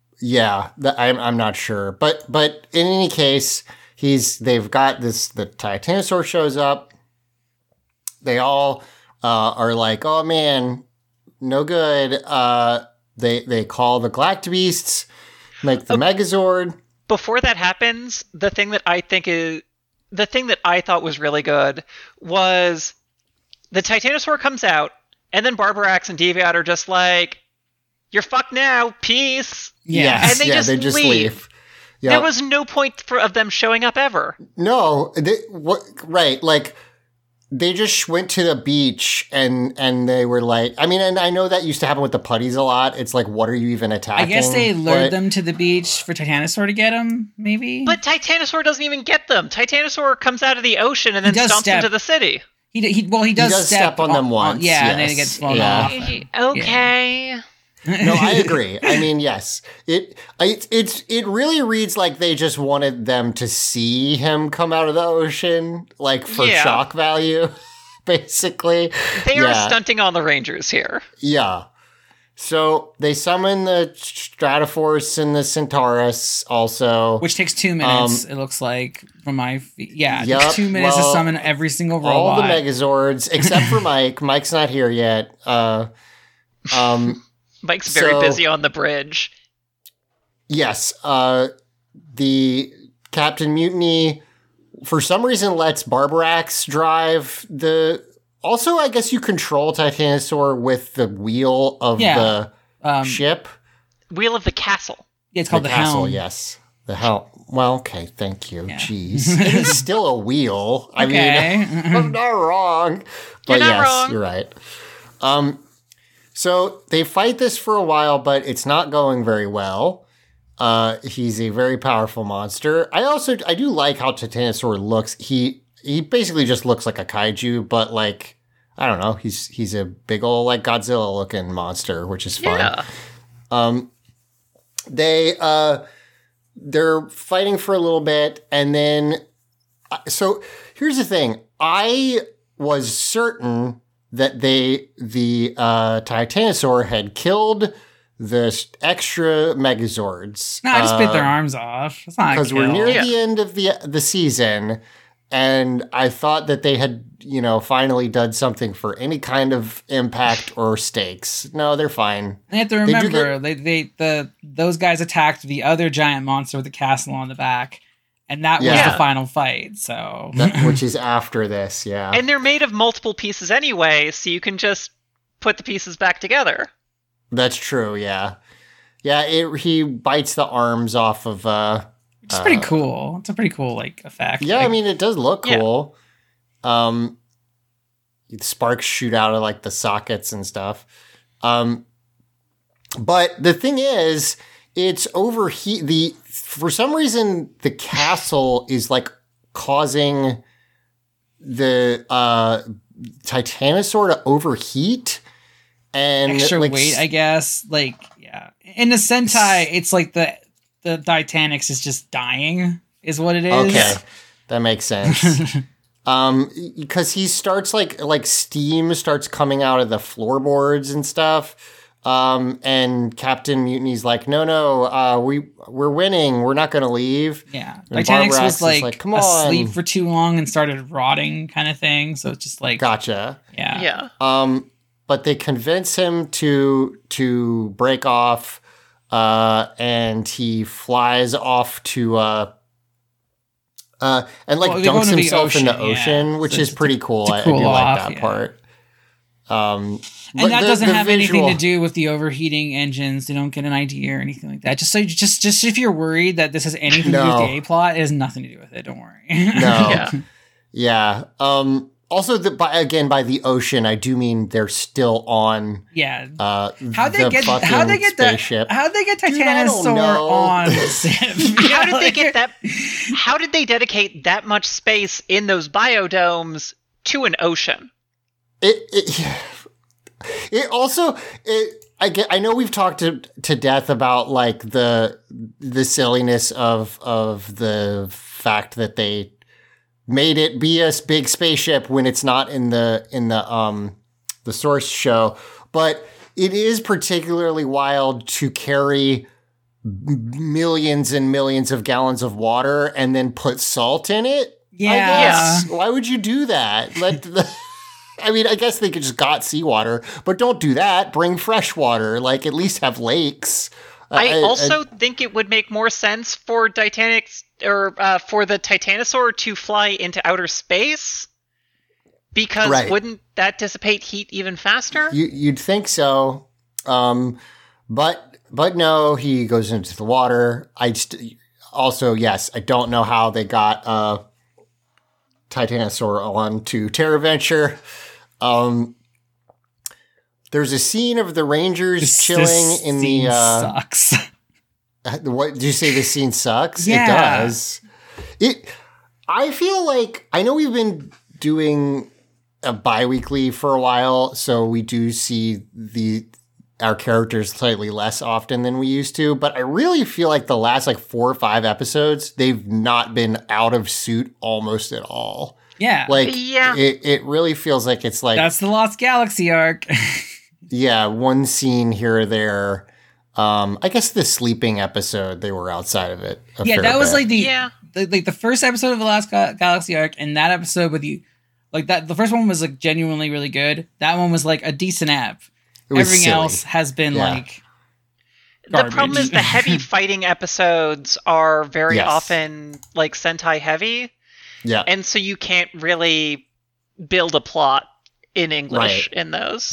not sure, but in any case, they've got this. The Titanosaur shows up. They all are like, oh man, no good. They call the Galactabeasts, make the Megazord. Before that happens, the thing that I thought was really good was the Titanosaur comes out, and then Barbrax and Deviat are just like, you're fucked now, peace. Yeah, and they just leave. Yep. There was no point of them showing up ever. No, right, like, they just went to the beach and they were like, I mean, and I know that used to happen with the putties a lot. It's like, what are you even attacking? I guess they lured them to the beach for Titanosaur to get them, maybe? But Titanosaur doesn't even get them. Titanosaur comes out of the ocean and then stomps into the city. He does step on them once. And then it gets blown off. Okay. Yeah. No, I agree. I mean, yes, it really reads like they just wanted them to see him come out of the ocean, like for shock value, basically. They are stunting on the Rangers here. Yeah. So they summon the Stratoforce and the Centaurus also. Which takes 2 minutes, it looks like, from my feet. Yeah, it takes 2 minutes to summon every single robot. All the Megazords, except for Mike. Mike's not here yet. Mike's very busy on the bridge. Yes. The Captain Mutiny, for some reason, lets Barbrax drive the... Also, I guess you control Titanosaur with the wheel of the ship. Wheel of the castle. Yeah, it's called the castle, helm. Yes. The helm. Well, okay, thank you. Yeah. Jeez. It is still a wheel. I mean, I'm not wrong. But You're not wrong. You're right. So they fight this for a while, but it's not going very well. He's a very powerful monster. I do like how Titanosaur looks. He basically just looks like a kaiju, but like, I don't know. He's a big old like Godzilla looking monster, which is fun. Yeah. They're fighting for a little bit, and then so here's the thing. I was certain that the Titanosaur had killed the extra Megazords. No, I just bit their arms off. It's not because we're near the end of the season, and I thought that they had, finally done something for any kind of impact or stakes. No, they're fine. They have to remember, those guys attacked the other giant monster with the castle on the back, and that was the final fight. So, which is after this, yeah. And they're made of multiple pieces anyway, so you can just put the pieces back together. That's true, yeah. Yeah, he bites the arms off of... it's pretty cool. It's a pretty cool, effect. Yeah, I mean, it does look cool. Sparks shoot out of, the sockets and stuff. But the thing is, it's overheat... For some reason, the castle is, causing the Titanosaur to overheat. And extra weight, I guess. In the Sentai, it's the Titanics is just dying, is what it is. Okay, that makes sense. Because he starts steam starts coming out of the floorboards and stuff. And Captain Mutiny's no, we're winning. We're not going to leave. Yeah, Titanics was come on, asleep for too long and started rotting, kind of thing. So it's just gotcha. Yeah. But they convince him to break off, and he flies off to dunks himself in the ocean, which is pretty cool. I do like that part. And that doesn't have anything to do with the overheating engines. They don't get an idea or anything like that. Just if you're worried that this has anything to do with the A plot, it has nothing to do with it. Don't worry. No. Yeah. Also, by the ocean, I do mean they're still on. Yeah. How'd they get spaceship? How'd they get Titanosaur on the ship? How did they get that? How did they dedicate that much space in those biodomes to an ocean? I know we've talked to death about the silliness of the fact that they made it be a big spaceship when it's not in the source show, but it is particularly wild to carry millions and millions of gallons of water and then put salt in it. Yeah. Why would you do that? I guess they could just got seawater, but don't do that. Bring fresh water. At least have lakes. I also think it would make more sense for Titanics or for the Titanosaur to fly into outer space, because wouldn't that dissipate heat even faster? You'd think so, but no, he goes into the water. I don't know how they got Titanosaur on to Terraventure. There's a scene of the Rangers chilling in the. Sucks. What did you say? This scene sucks. Yeah. It does. I feel I know we've been doing a bi-weekly for a while, so we do see our characters slightly less often than we used to. But I really feel the last 4 or 5 episodes, they've not been out of suit almost at all. Yeah. It really feels it's that's the Lost Galaxy arc. Yeah, one scene here or there. I guess the sleeping episode, they were outside of it. That was the first episode of the Last Galaxy arc, and that episode with you, that. The first one was genuinely really good. That one was a decent app. Everything silly. else has been garbage. The problem is the heavy fighting episodes are very often Sentai heavy. Yeah. And so you can't really build a plot in English in those.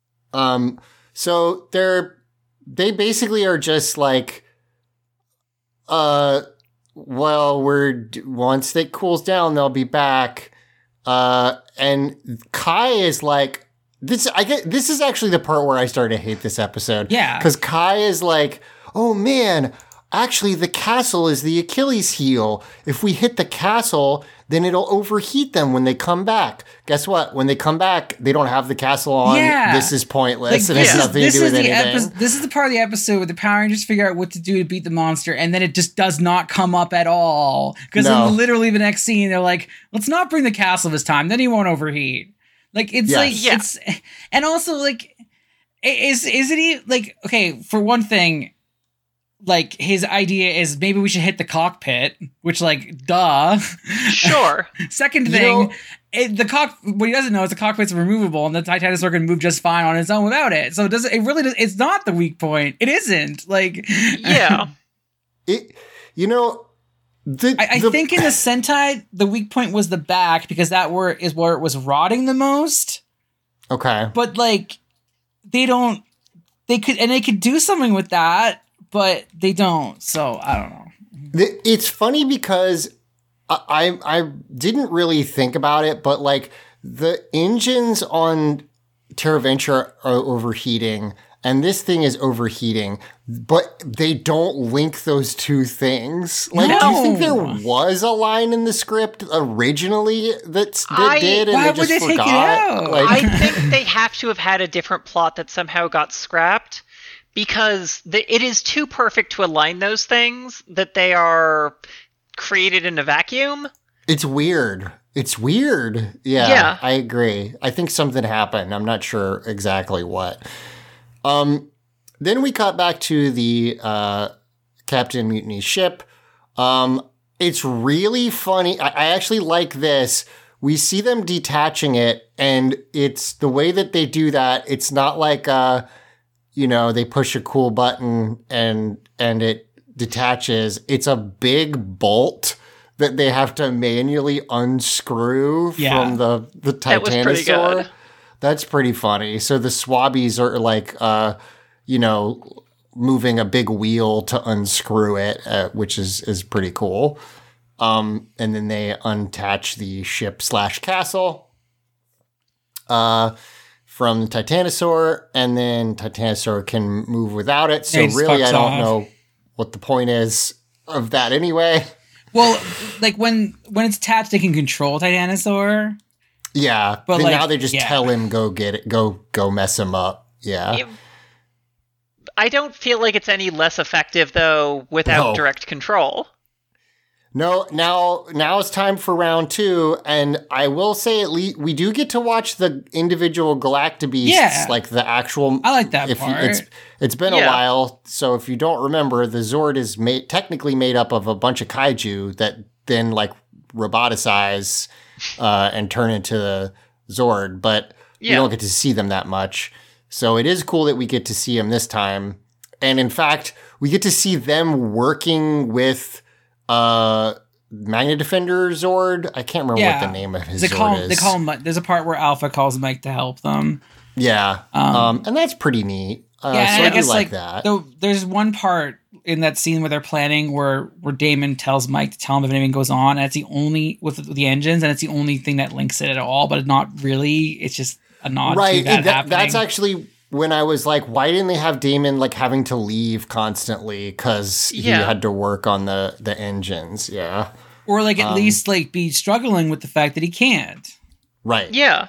So they basically are just once it cools down, they'll be back. And Kai is this. This is actually the part where I started to hate this episode. Yeah. Because Kai is oh man, actually the castle is the Achilles heel. If we hit the castle, then it'll overheat them when they come back. Guess what? When they come back, they don't have the castle on. Yeah. This is pointless. It has nothing to do with anything. This is the part of the episode where the Power Rangers figure out what to do to beat the monster, and then it just does not come up at all. Because then literally the next scene, they're let's not bring the castle this time. Then he won't overheat. It's and also is it okay, for one thing, like his idea is maybe we should hit the cockpit, which like duh. Sure. Second thing, what he doesn't know is the cockpit's removable, and the Titanosaur can move just fine on its own without it. So it really does. It's not the weak point. It isn't. Like, yeah. I think in the Sentai, the weak point was the back because is where it was rotting the most. Okay. But like, they could do something with that, but they don't. So I don't know. It's funny because I didn't really think about it, but like the engines on TerraVenture are overheating and this thing is overheating, but they don't link those two things. Like, do you think there was a line in the script originally that did and they just forgot? Like, I think they have to have had a different plot that somehow got scrapped because it is too perfect to align those things that they are created in a vacuum. It's weird. Yeah, I agree. I think something happened. I'm not sure exactly what. Then we cut back to the Captain Mutiny's ship. It's really funny. I actually like this. We see them detaching it, and it's the way that they do that. It's not like they push a cool button and it detaches. It's a big bolt that they have to manually unscrew from the Titanosaur. That was pretty good. That's pretty funny. So the Swabbies are like, moving a big wheel to unscrew it, which is pretty cool. And then they unattach the ship / castle from the Titanosaur, and then Titanosaur can move without it. So really, I don't know what the point is of that anyway. Well, like when it's attached, they can control Titanosaur. Yeah, but now they just tell him go get it, go mess him up. Yeah. I don't feel like it's any less effective though without direct control. No, now it's time for round 2, and I will say at least we do get to watch the individual Galactabeasts, like the actual. I like that part. It's been a while, so if you don't remember, the Zord is technically made up of a bunch of kaiju that then like roboticize and turn into the Zord, but we don't get to see them that much. So it is cool that we get to see them this time, and in fact, we get to see them working with. Magna Defender Zord. I can't remember what the name of his Zord is. They call him. There's a part where Alpha calls Mike to help them. Yeah, and that's pretty neat. So I do like that. There's one part in that scene where they're planning where Damon tells Mike to tell him if anything goes on, and it's the only with the engines, and it's the only thing that links it at all. But it's not really. It's just a nod to that happening. That's actually. When I was like, why didn't they have Damon like having to leave constantly because he had to work on the engines? Yeah. Or like at least like be struggling with the fact that he can't. Right. Yeah.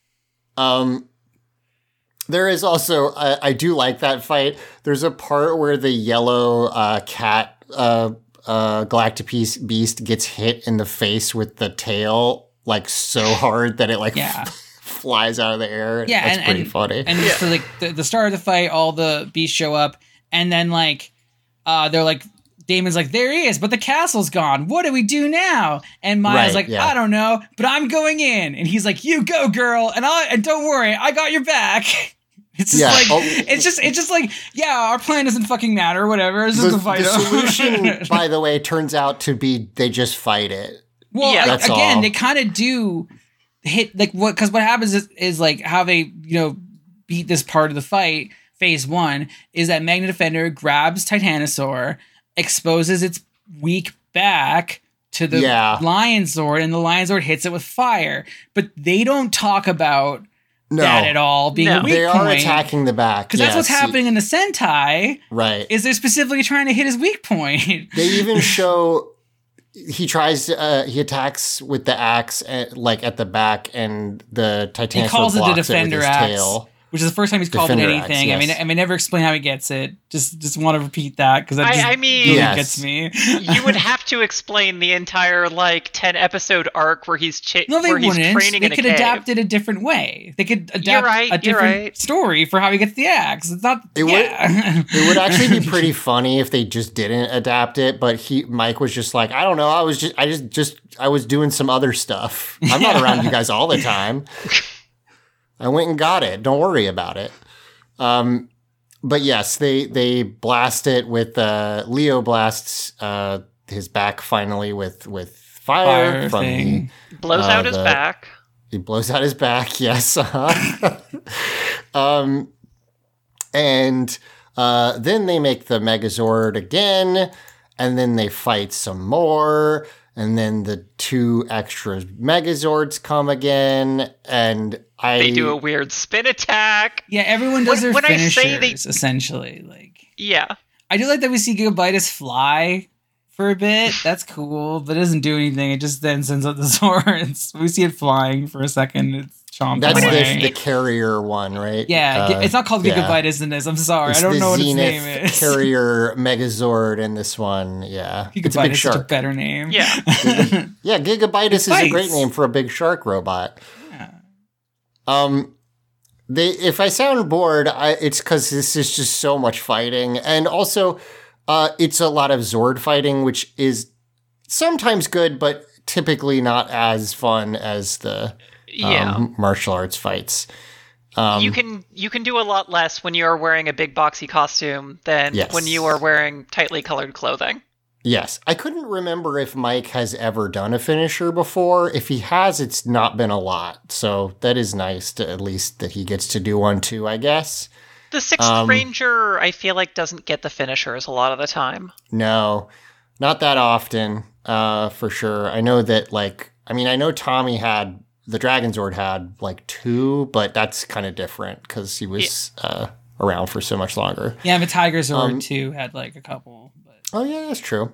There is also, I do like that fight. There's a part where the yellow cat Galactabeast gets hit in the face with the tail like so hard that it like flies out of the air. Yeah, that's pretty funny. And so like the start of the fight, all the beasts show up, and then like they're like Damon's like, there he is, but the castle's gone. What do we do now? And Maya's I don't know, but I'm going in. And he's like, you go, girl, and don't worry, I got your back. It's just it's just like, our plan doesn't fucking matter, whatever. It's just a fight. The solution, by the way, turns out to be they just fight it. Well, again, they kind of do hit like what happens is like how they beat this part of the fight. Phase 1 is that Magna Defender grabs Titanosaur, exposes its weak back to the Lion Zord, and the Lion Zord hits it with fire. But they don't talk about that at all being a weak they point. Are attacking the back. Because that's what's happening in the Sentai. Right. Is they're specifically trying to hit his weak point. They even show he attacks with the axe at the back, and the Titanosaur blocks it with his tail. which is the first time he's called Defender it anything. X, yes. I mean, never explain how he gets it. Just want to repeat that because that really gets me. You would have to explain the entire 10 episode arc where he's training in a cave. They could adapt it a different way. They could adapt a different story for how he gets the axe. It's not. It would actually be pretty funny if they just didn't adapt it. But Mike was just like, I don't know. I was doing some other stuff. I'm not around you guys all the time. I went and got it. Don't worry about it. But yes, they blast it with Leo blasts his back finally with fire from blows out his back. He blows out his back. Yes. And then they make the Megazord again, and then they fight some more. And then the 2 extra Megazords come again, and they do a weird spin attack. Yeah, everyone does their finishers, essentially. Yeah. I do like that we see Gigabytus fly for a bit. That's cool, but it doesn't do anything. It just then sends out the swords. We see it flying for a second. It's chomping away. That's the carrier one, right? Yeah, it's not called Gigabytus in this. I'm sorry. I don't know what its name is. Carrier Megazord in this one. Yeah. It's a big shark. Such a better name. Yeah. Gigabytus is a great name for a big shark robot. Yeah. If I sound bored, it's because this is just so much fighting. And also, it's a lot of Zord fighting, which is sometimes good, but typically not as fun as the martial arts fights. You can do a lot less when you are wearing a big boxy costume than when you are wearing tightly colored clothing. Yes. I couldn't remember if Mike has ever done a finisher before. If he has, it's not been a lot. So that is nice to at least that he gets to do one too, I guess. The 6th Ranger, I feel like, doesn't get the finishers a lot of the time. No, not that often, for sure. I know that, I know Tommy had, the Dragonzord had, 2, but that's kind of different because he was around for so much longer. Yeah, but Tiger Zord, too, had, a couple. But. Oh, yeah, that's true.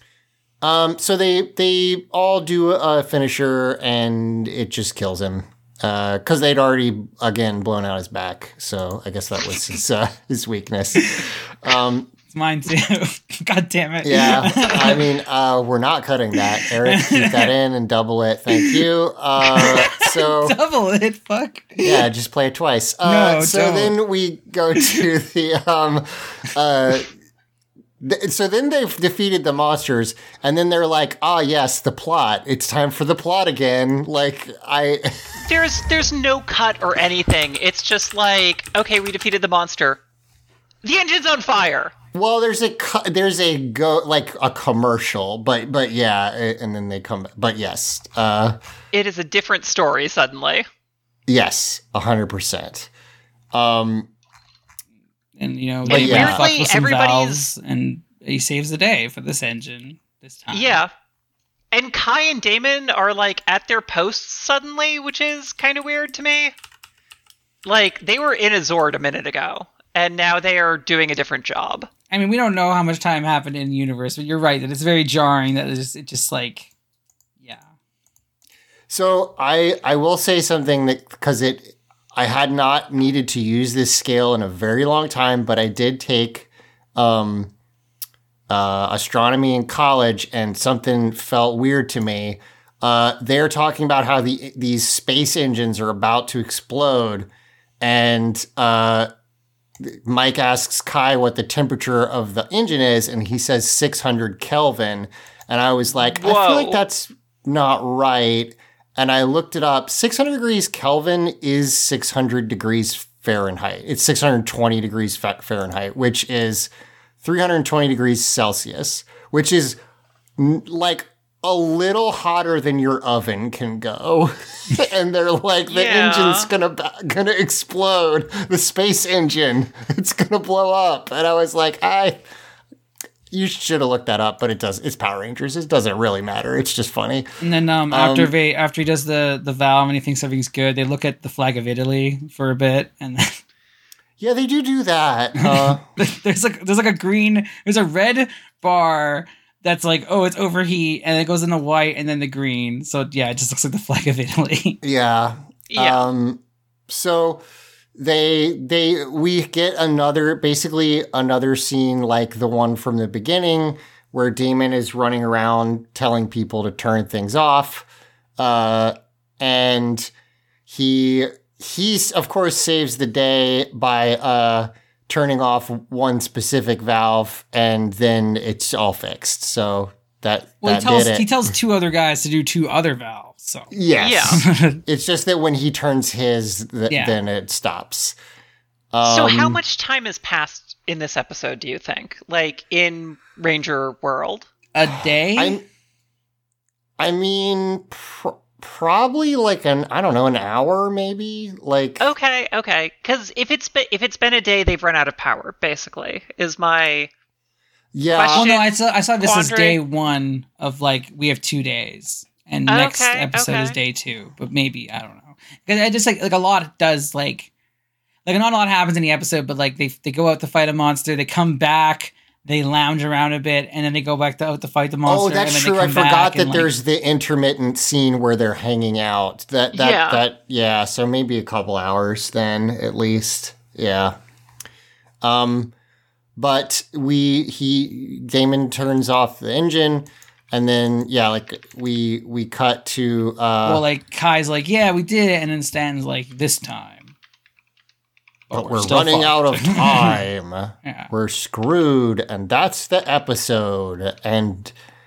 So they all do a finisher, and it just kills him. Because they'd already, again, blown out his back. So I guess that was his weakness. It's mine too. God damn it. Yeah. I mean, we're not cutting that. Eric, keep that in and double it. Thank you. So double it? Fuck. Yeah, just play it twice. No, so don't. Then we go to the... So then they've defeated the monsters, and then they're like, yes, the plot. It's time for the plot again. There's no cut or anything. It's just okay, we defeated the monster. The engine's on fire. Well, there's a commercial, but yeah, and then they come back. But yes. It is a different story suddenly. Yes, 100%. And, weirdly, everybody's... and he saves the day for this engine this time. Yeah. And Kai and Damon are, at their posts suddenly, which is kind of weird to me. They were in a Zord a minute ago, and now they are doing a different job. I mean, we don't know how much time happened in the universe, but you're right that it's very jarring that it just yeah. So I will say something that, because I had not needed to use this scale in a very long time, but I did take astronomy in college, and something felt weird to me. They're talking about how these space engines are about to explode, and Mike asks Kai what the temperature of the engine is, and he says 600 Kelvin. And I was like, whoa. I feel like that's not right. And I looked it up. 600 degrees Kelvin is 600 degrees Fahrenheit. It's 620 degrees Fahrenheit, which is 320 degrees Celsius, which is a little hotter than your oven can go. And they're the engine's gonna explode. The space engine, it's gonna blow up. And I was like, you should have looked that up, but it's Power Rangers. It doesn't really matter. It's just funny. And then after he does the valve and he thinks everything's good, they look at the flag of Italy for a bit, and then yeah, they do that. There's a red bar that's it's overheat, and it goes in the white and then the green. So yeah, it just looks like the flag of Italy. Yeah. Yeah. So we get basically another scene like the one from the beginning where Damon is running around telling people to turn things off. And he's of course saves the day by turning off one specific valve, and then it's all fixed. So he tells two other guys to do two other valves. So yes. Yeah. It's just that when he turns his, then it stops. So how much time has passed in this episode, do you think? Like in Ranger World? A day? I mean, probably like an hour maybe. Like Okay. Because if it's been a day, they've run out of power. Basically, is my question. Oh no, I saw this as day one of like we have 2 days, and next episode is day 2. But maybe I don't know. Because I just like a lot does like not a lot happens in the episode, but like they go out to fight a monster, they come back. They lounge around a bit, and then they go back out to fight the monster. Oh, that's true. I forgot that there's the intermittent scene where they're hanging out. So maybe a couple hours then, at least. Yeah. But Damon turns off the engine, and then we cut to Kai's like, yeah, we did it, and then Stan's like, this time. But we're running out of time. Yeah. We're screwed, and that's the episode. And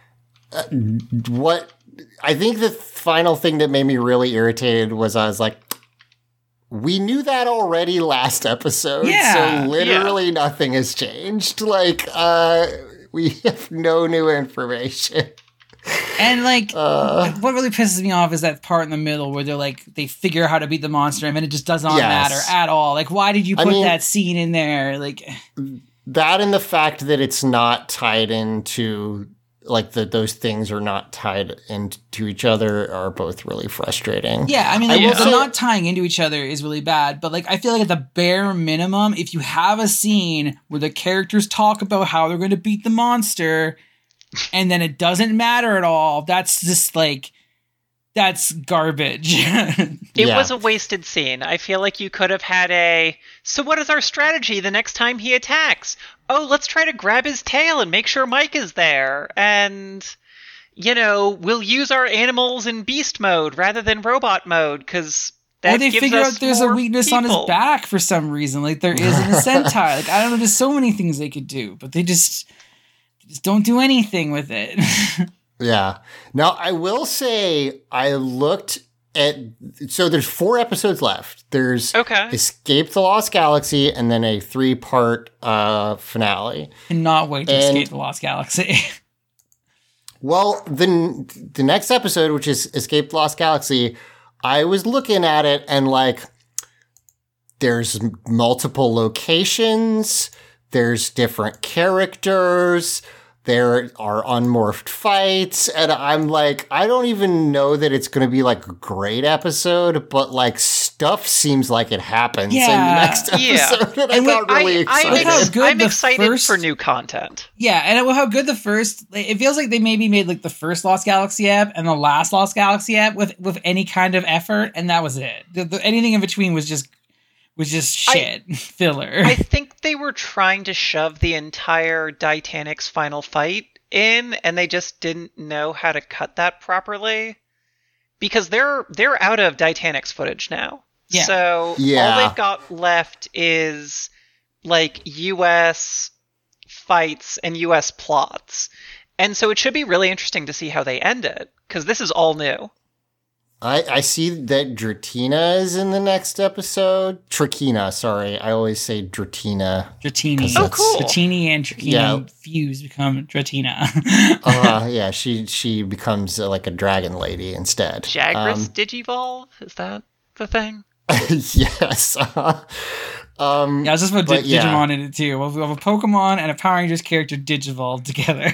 what I think the final thing that made me really irritated was I was like, we knew that already last episode, so literally nothing has changed. Like, we have no new information. And like, what really pisses me off is that part in the middle where they're like, they figure out how to beat the monster, and it just does not matter at all. Like, why did you put that scene in there? Like that, and the fact that it's not tied into like those things are not tied into each other are both really frustrating. Yeah, I mean, like, not tying into each other is really bad, but like, I feel like at the bare minimum, if you have a scene where the characters talk about how they're going to beat the monster, and then it doesn't matter at all, that's just like, that's garbage. It was a wasted scene. I feel like you could have had so what is our strategy the next time he attacks? Oh, let's try to grab his tail and make sure Mike is there. And, we'll use our animals in beast mode rather than robot mode, because that gives us more people. Or they figure out there's a weakness on his back for some reason, like there is in a Sentai. Like, I don't know, there's so many things they could do, but they just don't do anything with it. Yeah. Now, I will say I looked at... So there's 4 episodes left. There's Escape the Lost Galaxy and then a 3-part finale. Cannot wait to escape the Lost Galaxy. Well, the next episode, which is Escape the Lost Galaxy, I was looking at it and like, there's multiple locations, there's different characters, there are unmorphed fights, and I'm like, I don't even know that it's going to be like a great episode, but like stuff seems like it happens in the next episode, and I got really excited. I'm excited for new content. Yeah, and how good it feels like they maybe made like the first Lost Galaxy app and the last Lost Galaxy app with any kind of effort, and that was it. Anything in between was just shit. Filler. I think they were trying to shove the entire Titanic's final fight in, and they just didn't know how to cut that properly. Because they're out of Titanic's footage now. Yeah. So all they've got left is like US fights and US plots. And so it should be really interesting to see how they end it, because this is all new. I see that Dratina is in the next episode. Trakina, sorry. I always say Dratina. Dratini. Oh, cool. Dratini and Trakina fuse become Dratina. Yeah, she becomes like a dragon lady instead. Jagras Digivolve? Is that the thing? Yes. I was just about Digimon in it too. We have a Pokemon and a Power Rangers character Digivolve together.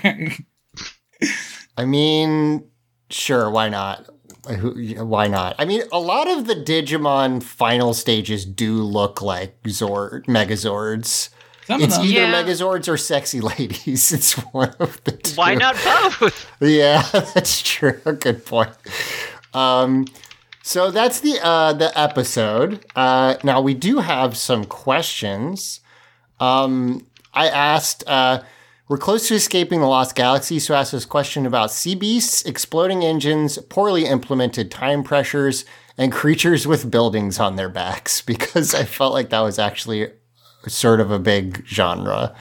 I mean, sure, why not? Why not? I mean, a lot of the Digimon final stages do look like Megazords. It's either Megazords or sexy ladies. It's one of the two. Why not both? Yeah, that's true. Good point. So that's the episode. Now we do have some questions. I asked, we're close to escaping the Lost Galaxy, so I asked this question about sea beasts, exploding engines, poorly implemented time pressures, and creatures with buildings on their backs, because I felt like that was actually sort of a big genre.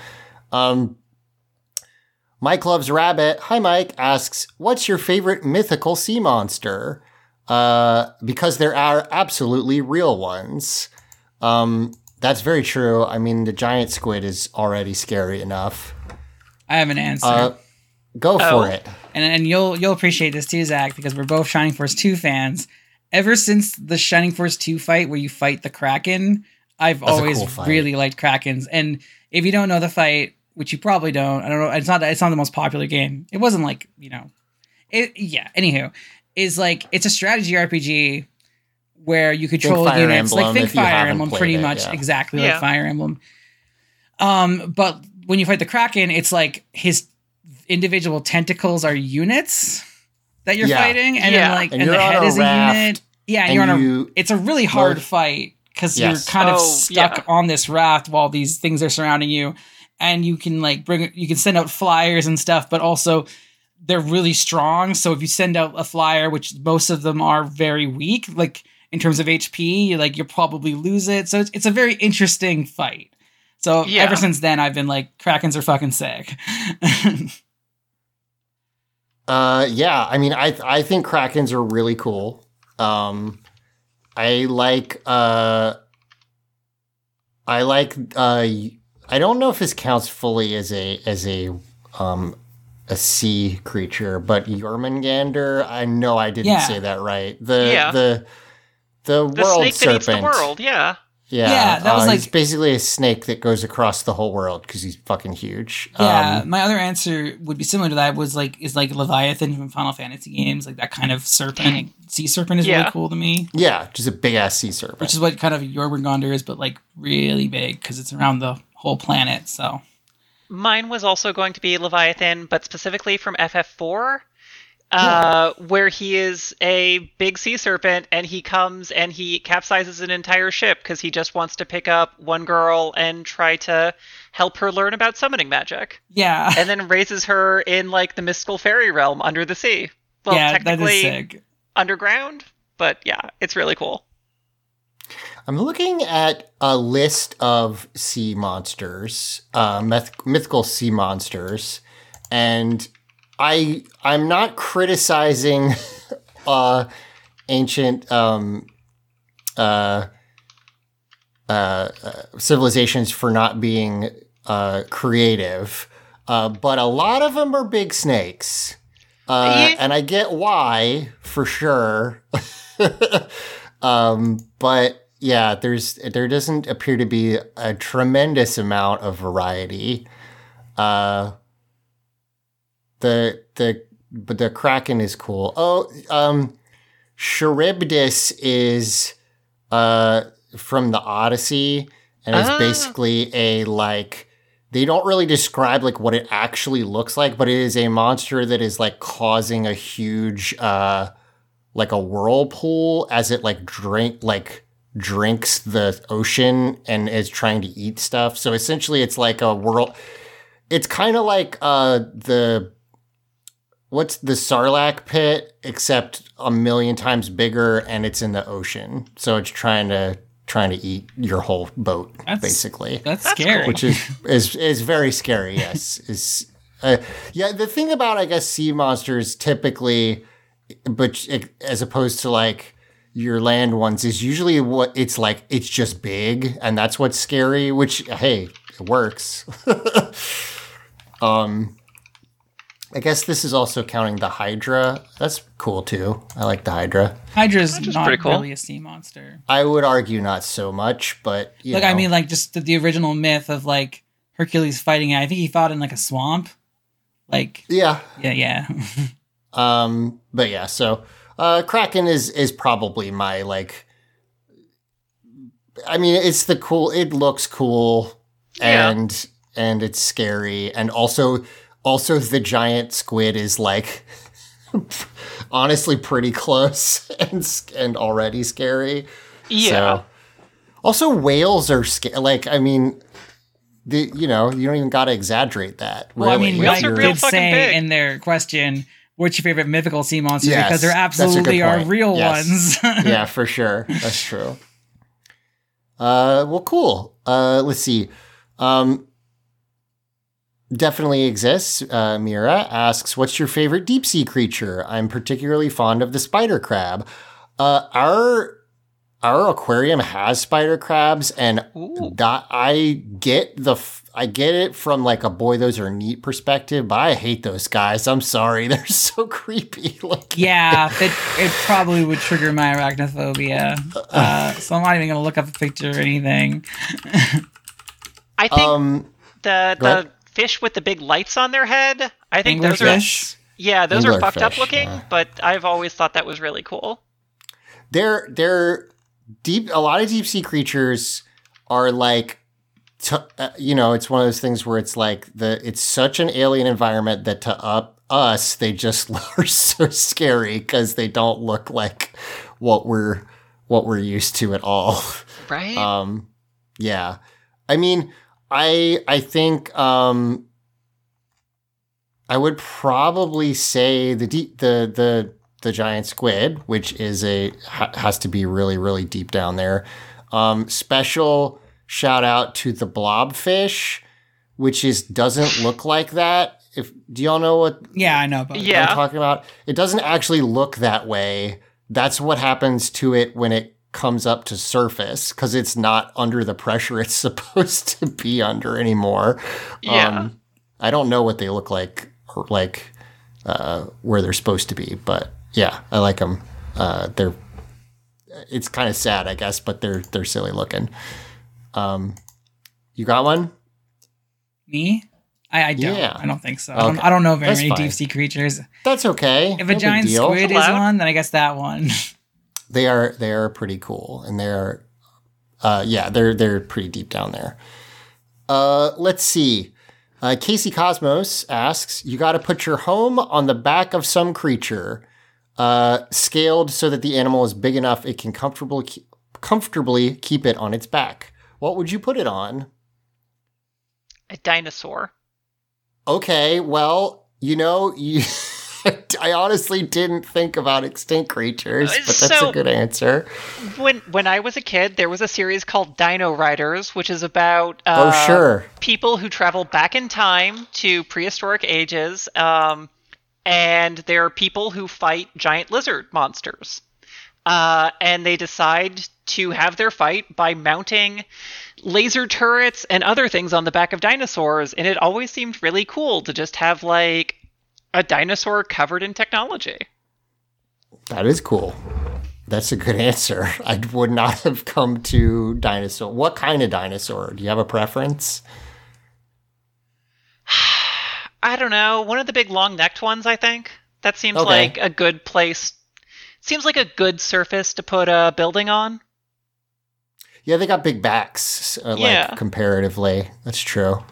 Mike Loves Rabbit, hi Mike, asks, what's your favorite mythical sea monster? Because there are absolutely real ones. That's very true. I mean, the giant squid is already scary enough. I have an answer. Go for it. And you'll appreciate this too, Zach, because we're both Shining Force 2 fans. Ever since the Shining Force 2 fight where you fight the Kraken, I've always really liked Krakens. And if you don't know the fight, which you probably don't, I don't know, it's not the most popular game. It wasn't like, anywho, is like, it's a strategy RPG where you control units, think Fire Emblem, pretty much exactly like Fire Emblem. But when you fight the Kraken, it's like his individual tentacles are units that you're fighting, and then and the head is a unit. Yeah, and you're on it's a really hard fight because you're kind of stuck on this raft while these things are surrounding you. And you can you can send out flyers and stuff, but also they're really strong. So if you send out a flyer, which most of them are very weak, like in terms of HP, you'll probably lose it. So it's a very interesting fight. So ever since then, I've been like, Krakens are fucking sick. I mean, I think Krakens are really cool. I don't know if this counts fully as a sea creature, but Jormungandr, I know I didn't say that right. The world snake serpent. That eats the world, yeah. Yeah, that was he's basically a snake that goes across the whole world because he's fucking huge. Yeah, my other answer would be similar to that. Is Leviathan from Final Fantasy games, like that kind of serpent. Sea serpent is really cool to me. Yeah, just a big ass sea serpent, which is what kind of Jormungandr is, but really big because it's around the whole planet. So mine was also going to be Leviathan, but specifically from FF4. Where he is a big sea serpent and he comes and he capsizes an entire ship because he just wants to pick up one girl and try to help her learn about summoning magic. Yeah. And then raises her in the mystical fairy realm under the sea. Well, technically that is sick. Underground, but it's really cool. I'm looking at a list of sea monsters, mythical sea monsters, and I'm not criticizing ancient civilizations for not being creative, but a lot of them are big snakes, and I get why for sure. But yeah, there doesn't appear to be a tremendous amount of variety. But the Kraken is cool. Charybdis is from the Odyssey, and it's basically they don't really describe like what it actually looks like, but it is a monster that is like causing a huge like a whirlpool as it drinks the ocean and is trying to eat stuff. So essentially it's like a world. It's kind of like what's the Sarlacc pit, except a million times bigger, and it's in the ocean. So it's trying to eat your whole boat, basically. That's scary. Cool. Which is very scary, yes. The thing about, I guess, sea monsters typically, but as opposed to like your land ones, is usually what it's like, it's just big, and that's what's scary, which, hey, it works. I guess this is also counting the Hydra. That's cool too. I like the Hydra. Hydra's not pretty cool. Really a sea monster. I would argue not so much, but you know. I mean, like just the original myth of like Hercules fighting it. I think he fought in like a swamp. Yeah. But yeah, so Kraken is probably my like. I mean, it's the cool. It looks cool, and it's scary, and also the giant squid is like honestly pretty close and already scary. Yeah. So. Also, whales are scary. Like, I mean, you don't even got to exaggerate that. Well, really. I mean, whales did say big. In their question, what's your favorite mythical sea monster? Yes, because there absolutely are real ones. Yeah, for sure. That's true. Well, cool. Let's see. Definitely exists. Mira asks, what's your favorite deep sea creature? I'm particularly fond of the spider crab. Our aquarium has spider crabs, and I get it from like a boy, those are neat perspective, but I hate those guys. I'm sorry. They're so creepy. Yeah, it probably would trigger my arachnophobia. So I'm not even going to look up a picture or anything. I think the fish with the big lights on their head, I think those are fucked up looking, but I've always thought that was really cool. They're deep. A lot of deep sea creatures are like, it's one of those things where it's like it's such an alien environment that to us they just are so scary because they don't look like what we're used to at all. Right. Yeah. I mean, I think I would probably say the giant squid, which is has to be really, really deep down there. Special shout out to the blobfish, which doesn't look like that. Do y'all know what? Yeah, I know. I'm talking about. It doesn't actually look that way. That's what happens to it when it comes up to surface, because it's not under the pressure it's supposed to be under anymore. Yeah. I don't know what they look like, where they're supposed to be, but. Yeah, I like them. It's kind of sad, I guess, but they're silly looking. You got one? Me? I don't. Yeah. I don't think so. Okay. I don't know very many deep sea creatures. That's okay. If a giant squid is one, then I guess that one. They are pretty cool, and they're pretty deep down there. Let's see. Casey Cosmos asks, you got to put your home on the back of some creature. Scaled so that the animal is big enough it can comfortably keep it on its back. What would you put it on? A dinosaur. Okay, well, I honestly didn't think about extinct creatures, but that's a good answer. When I was a kid, there was a series called Dino Riders, which is about people who travel back in time to prehistoric ages. And there are people who fight giant lizard monsters. And they decide to have their fight by mounting laser turrets and other things on the back of dinosaurs. And it always seemed really cool to just have, like, a dinosaur covered in technology. That is cool. That's a good answer. I would not have come to dinosaur. What kind of dinosaur? Do you have a preference? I don't know. One of the big long-necked ones, I think. That seems like a good place. Seems like a good surface to put a building on. Yeah, they got big backs, comparatively. That's true.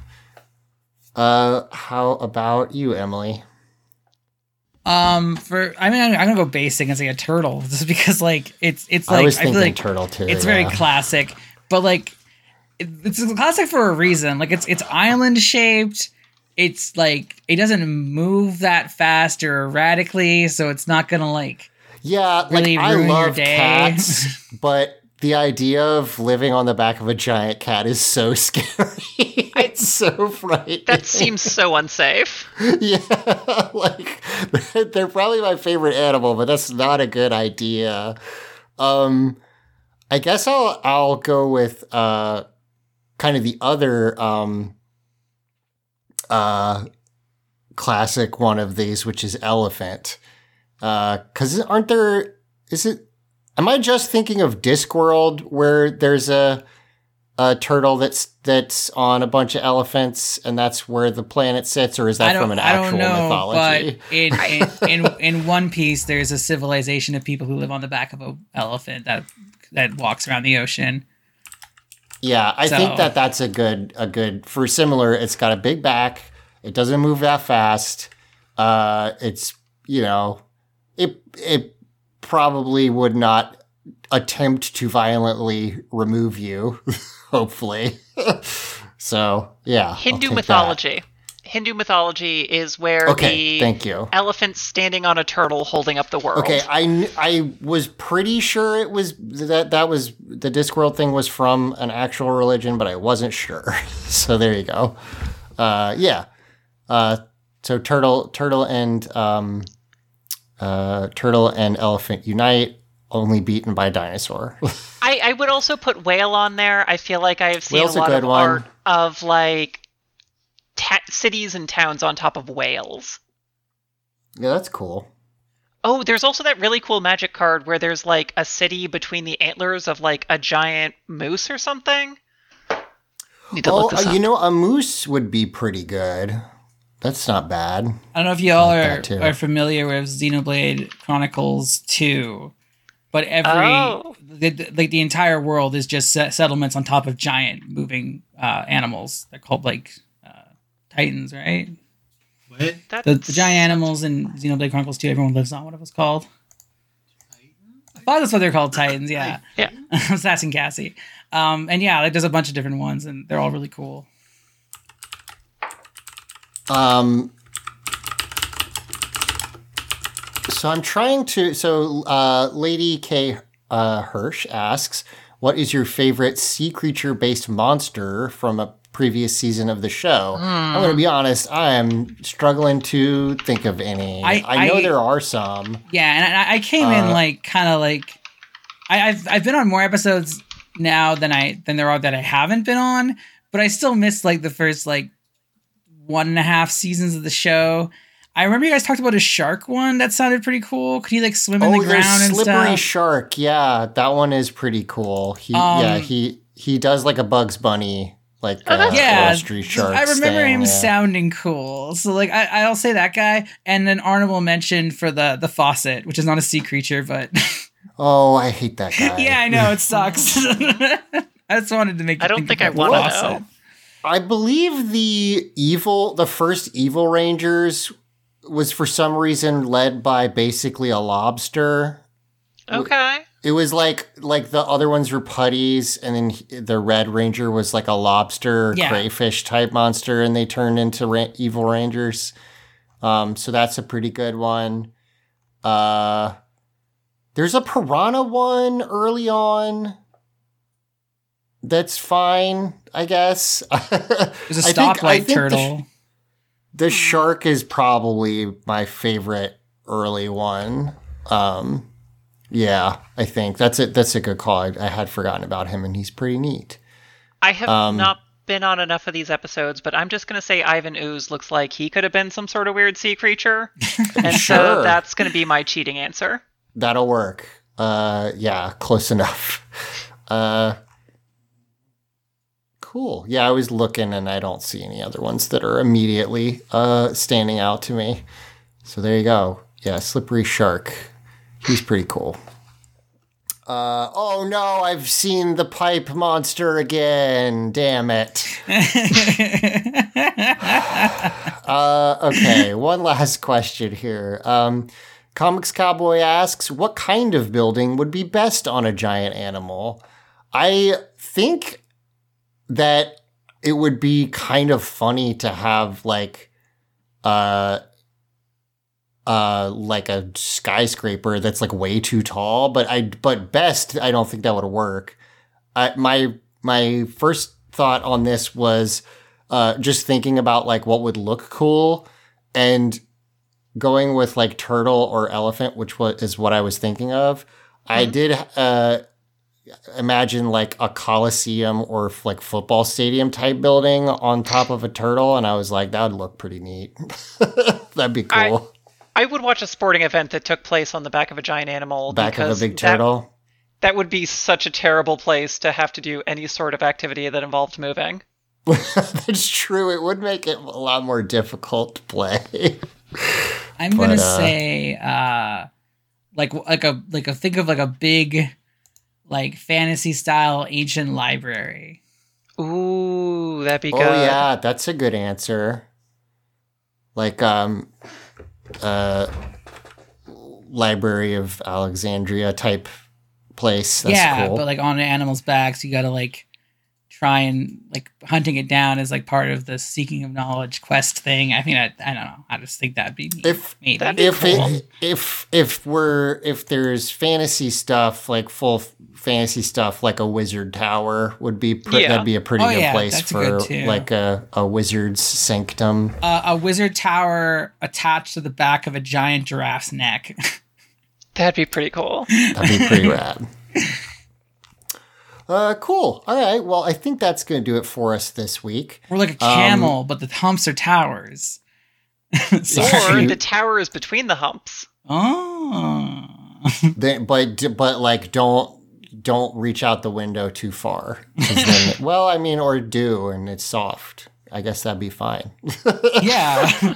How about you, Emily? I'm gonna go basic and say a turtle, just because it's like I was thinking turtle too. It's very classic, but it's classic for a reason. Like it's island shaped. It's like it doesn't move that fast or erratically, so it's not gonna really ruin I love your day. Cats, but the idea of living on the back of a giant cat is so scary. It's so frightening. That seems so unsafe. Yeah, they're probably my favorite animal, but that's not a good idea. I guess I'll go with kind of the other classic one of these, which is elephant. Because am I just thinking of Discworld, where there's a turtle that's on a bunch of elephants, and that's where the planet sits, or is that from an actual mythology? But in One Piece, there's a civilization of people who live on the back of an elephant that walks around the ocean. Yeah, I think that's a good for similar. It's got a big back. It doesn't move that fast. It's it probably would not attempt to violently remove you, hopefully. So, yeah. Hindu mythology. Hindu mythology is where thank you. Elephant's standing on a turtle holding up the world. Okay, I was pretty sure it was that was the Discworld thing was from an actual religion, but I wasn't sure. So there you go. Yeah. So turtle and elephant unite, only beaten by dinosaur. I would also put whale on there. I feel like I have seen a lot of art of like cities and towns on top of whales. Yeah, that's cool. Oh, there's also that really cool magic card where there's like a city between the antlers of like a giant moose or something. Need to look this up. A moose would be pretty good. That's not bad. I don't know if you all are familiar with Xenoblade Chronicles 2, but the entire world is just settlements on top of giant moving animals. They're called like Titans, right? What? The giant animals in Xenoblade Chronicles 2 everyone lives on. What it was called? I thought that's what they're called, Titans. Yeah. Yeah. Sass and Cassie. And yeah, like there's a bunch of different ones, and they're all really cool. So I'm trying to. So Lady K Hirsch asks, "What is your favorite sea creature based monster from a previous season of the show?" I'm going to be honest. I am struggling to think of any. I know there are some. Yeah, and I came in like kind of like I've been on more episodes now than there are that I haven't been on, but I still miss like the first like 1.5 seasons of the show. I remember you guys talked about a shark one that sounded pretty cool. Could he like swim in the ground and stuff? Slippery shark. Yeah, that one is pretty cool. He does like a Bugs Bunny like forestry shark. I remember him sounding cool. So like I'll say that guy, and then Arnold mentioned for the faucet, which is not a sea creature, but oh, I hate that guy. Yeah, I know it sucks. I just wanted to make. I don't think I want to know. I believe the first Evil Rangers was for some reason led by basically a lobster. Okay. It was like the other ones were putties, and then the Red Ranger was like a lobster crayfish type monster, and they turned into Evil Rangers. So that's a pretty good one. There's a piranha one early on. That's fine, I guess. There's a stoplight turtle. The shark is probably my favorite early one. Yeah, I think that's it. That's a good call. I had forgotten about him, and he's pretty neat. I have not been on enough of these episodes, but I'm just going to say Ivan Ooze looks like he could have been some sort of weird sea creature. And so that's going to be my cheating answer. That'll work. Yeah, close enough. Cool. Yeah, I was looking and I don't see any other ones that are immediately standing out to me. So there you go. Yeah, Slippery Shark. He's pretty cool. Oh no, I've seen the pipe monster again. Damn it. Okay, one last question here. Comics Cowboy asks, what kind of building would be best on a giant animal? I think that it would be kind of funny to have like a skyscraper that's like way too tall, but best I don't think that would work. My first thought on this was just thinking about like what would look cool and going with like turtle or elephant, which is what I was thinking of. Mm-hmm. I did imagine like a coliseum or like football stadium type building on top of a turtle, and I was like, that would look pretty neat. That'd be cool. I would watch a sporting event that took place on the back of a giant animal. Back of a big turtle. That would be such a terrible place to have to do any sort of activity that involved moving. That's true. It would make it a lot more difficult to play. I'm gonna say think of like a big like fantasy style ancient library. Ooh, that'd be good. Oh yeah, that's a good answer. Like Library of Alexandria type place. That's cool. But like on animals' backs, you got to like try and like hunting it down is like part of the seeking of knowledge quest thing. I think I don't know. I just think that'd be if there's fantasy stuff, like full fantasy stuff, like a wizard tower would be that'd be a pretty good place for like a wizard's sanctum. A wizard tower attached to the back of a giant giraffe's neck. That'd be pretty cool. That'd be pretty rad. Cool. All right. Well, I think that's going to do it for us this week. We're like a camel, but the humps are towers. Or the tower is between the humps. Oh. But like, don't reach out the window too far. Then, or do, and it's soft. I guess that'd be fine. Yeah.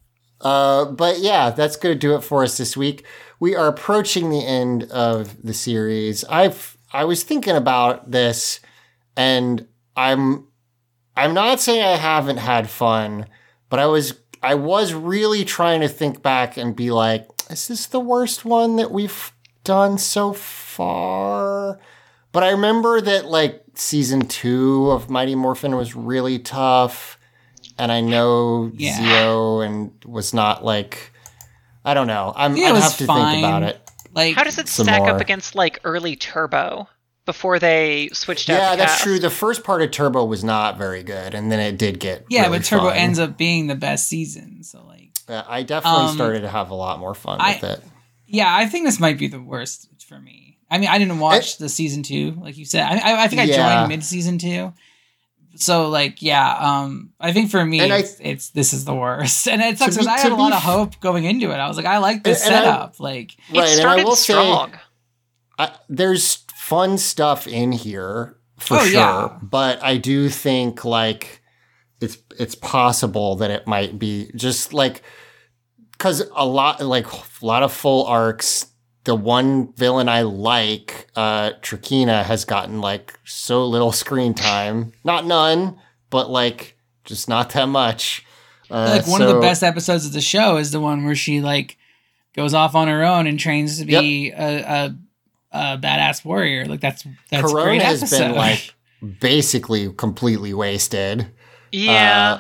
But yeah, that's going to do it for us this week. We are approaching the end of the series. I was thinking about this, and I'm not saying I haven't had fun, but I was really trying to think back and be like, is this the worst one that we've done so far? But I remember that like season 2 of Mighty Morphin was really tough, and I know Zio and was not like, I don't know. I'd have to think about it. Like, how does it stack up against like early Turbo before they switched out? Yeah, that's true. The first part of Turbo was not very good, and then it did get really but Turbo fun. ends up being the best season. So like, I definitely started to have a lot more fun with it. Yeah, I think this might be the worst for me. I mean, I didn't watch the season 2, like you said. I think I joined mid season 2. So like, I think for me, this is the worst, and it sucks because I had a lot of hope going into it. I was like, I like this setup. It started strong. There's fun stuff in here for sure, but I do think like it's possible that it might be just like because a lot of full arcs. The one villain I like, Trakina, has gotten like so little screen time. Not none, but like just not that much. One of the best episodes of the show is the one where she like goes off on her own and trains to be a badass warrior. Like that's Corona great has episode. been like basically completely wasted. Yeah.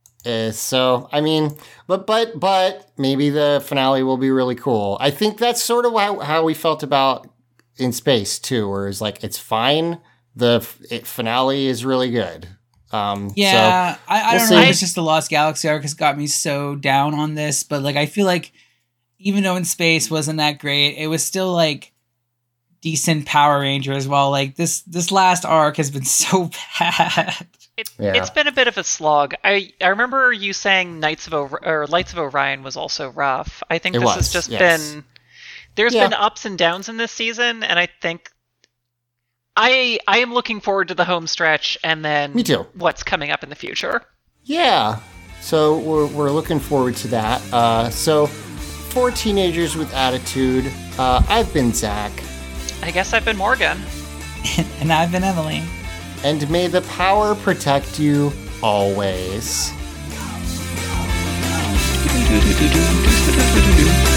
So I mean, but maybe the finale will be really cool. I think that's sort of how we felt about In Space too, where it's like it's fine. The finale is really good. I don't know. It's just the Lost Galaxy arc has got me so down on this, but like I feel like even though In Space wasn't that great, it was still like decent Power Ranger as well. Like this last arc has been so bad. It's been a bit of a slog. I remember you saying Lights of Orion was also rough. I think this has just been... There's been ups and downs in this season, and I think... I am looking forward to the home stretch, and then Me too. What's coming up in the future. Yeah. So we're looking forward to that. So for Teenagers with Attitude, I've been Zach. I guess I've been Morgan. And I've been Emily. And may the power protect you always.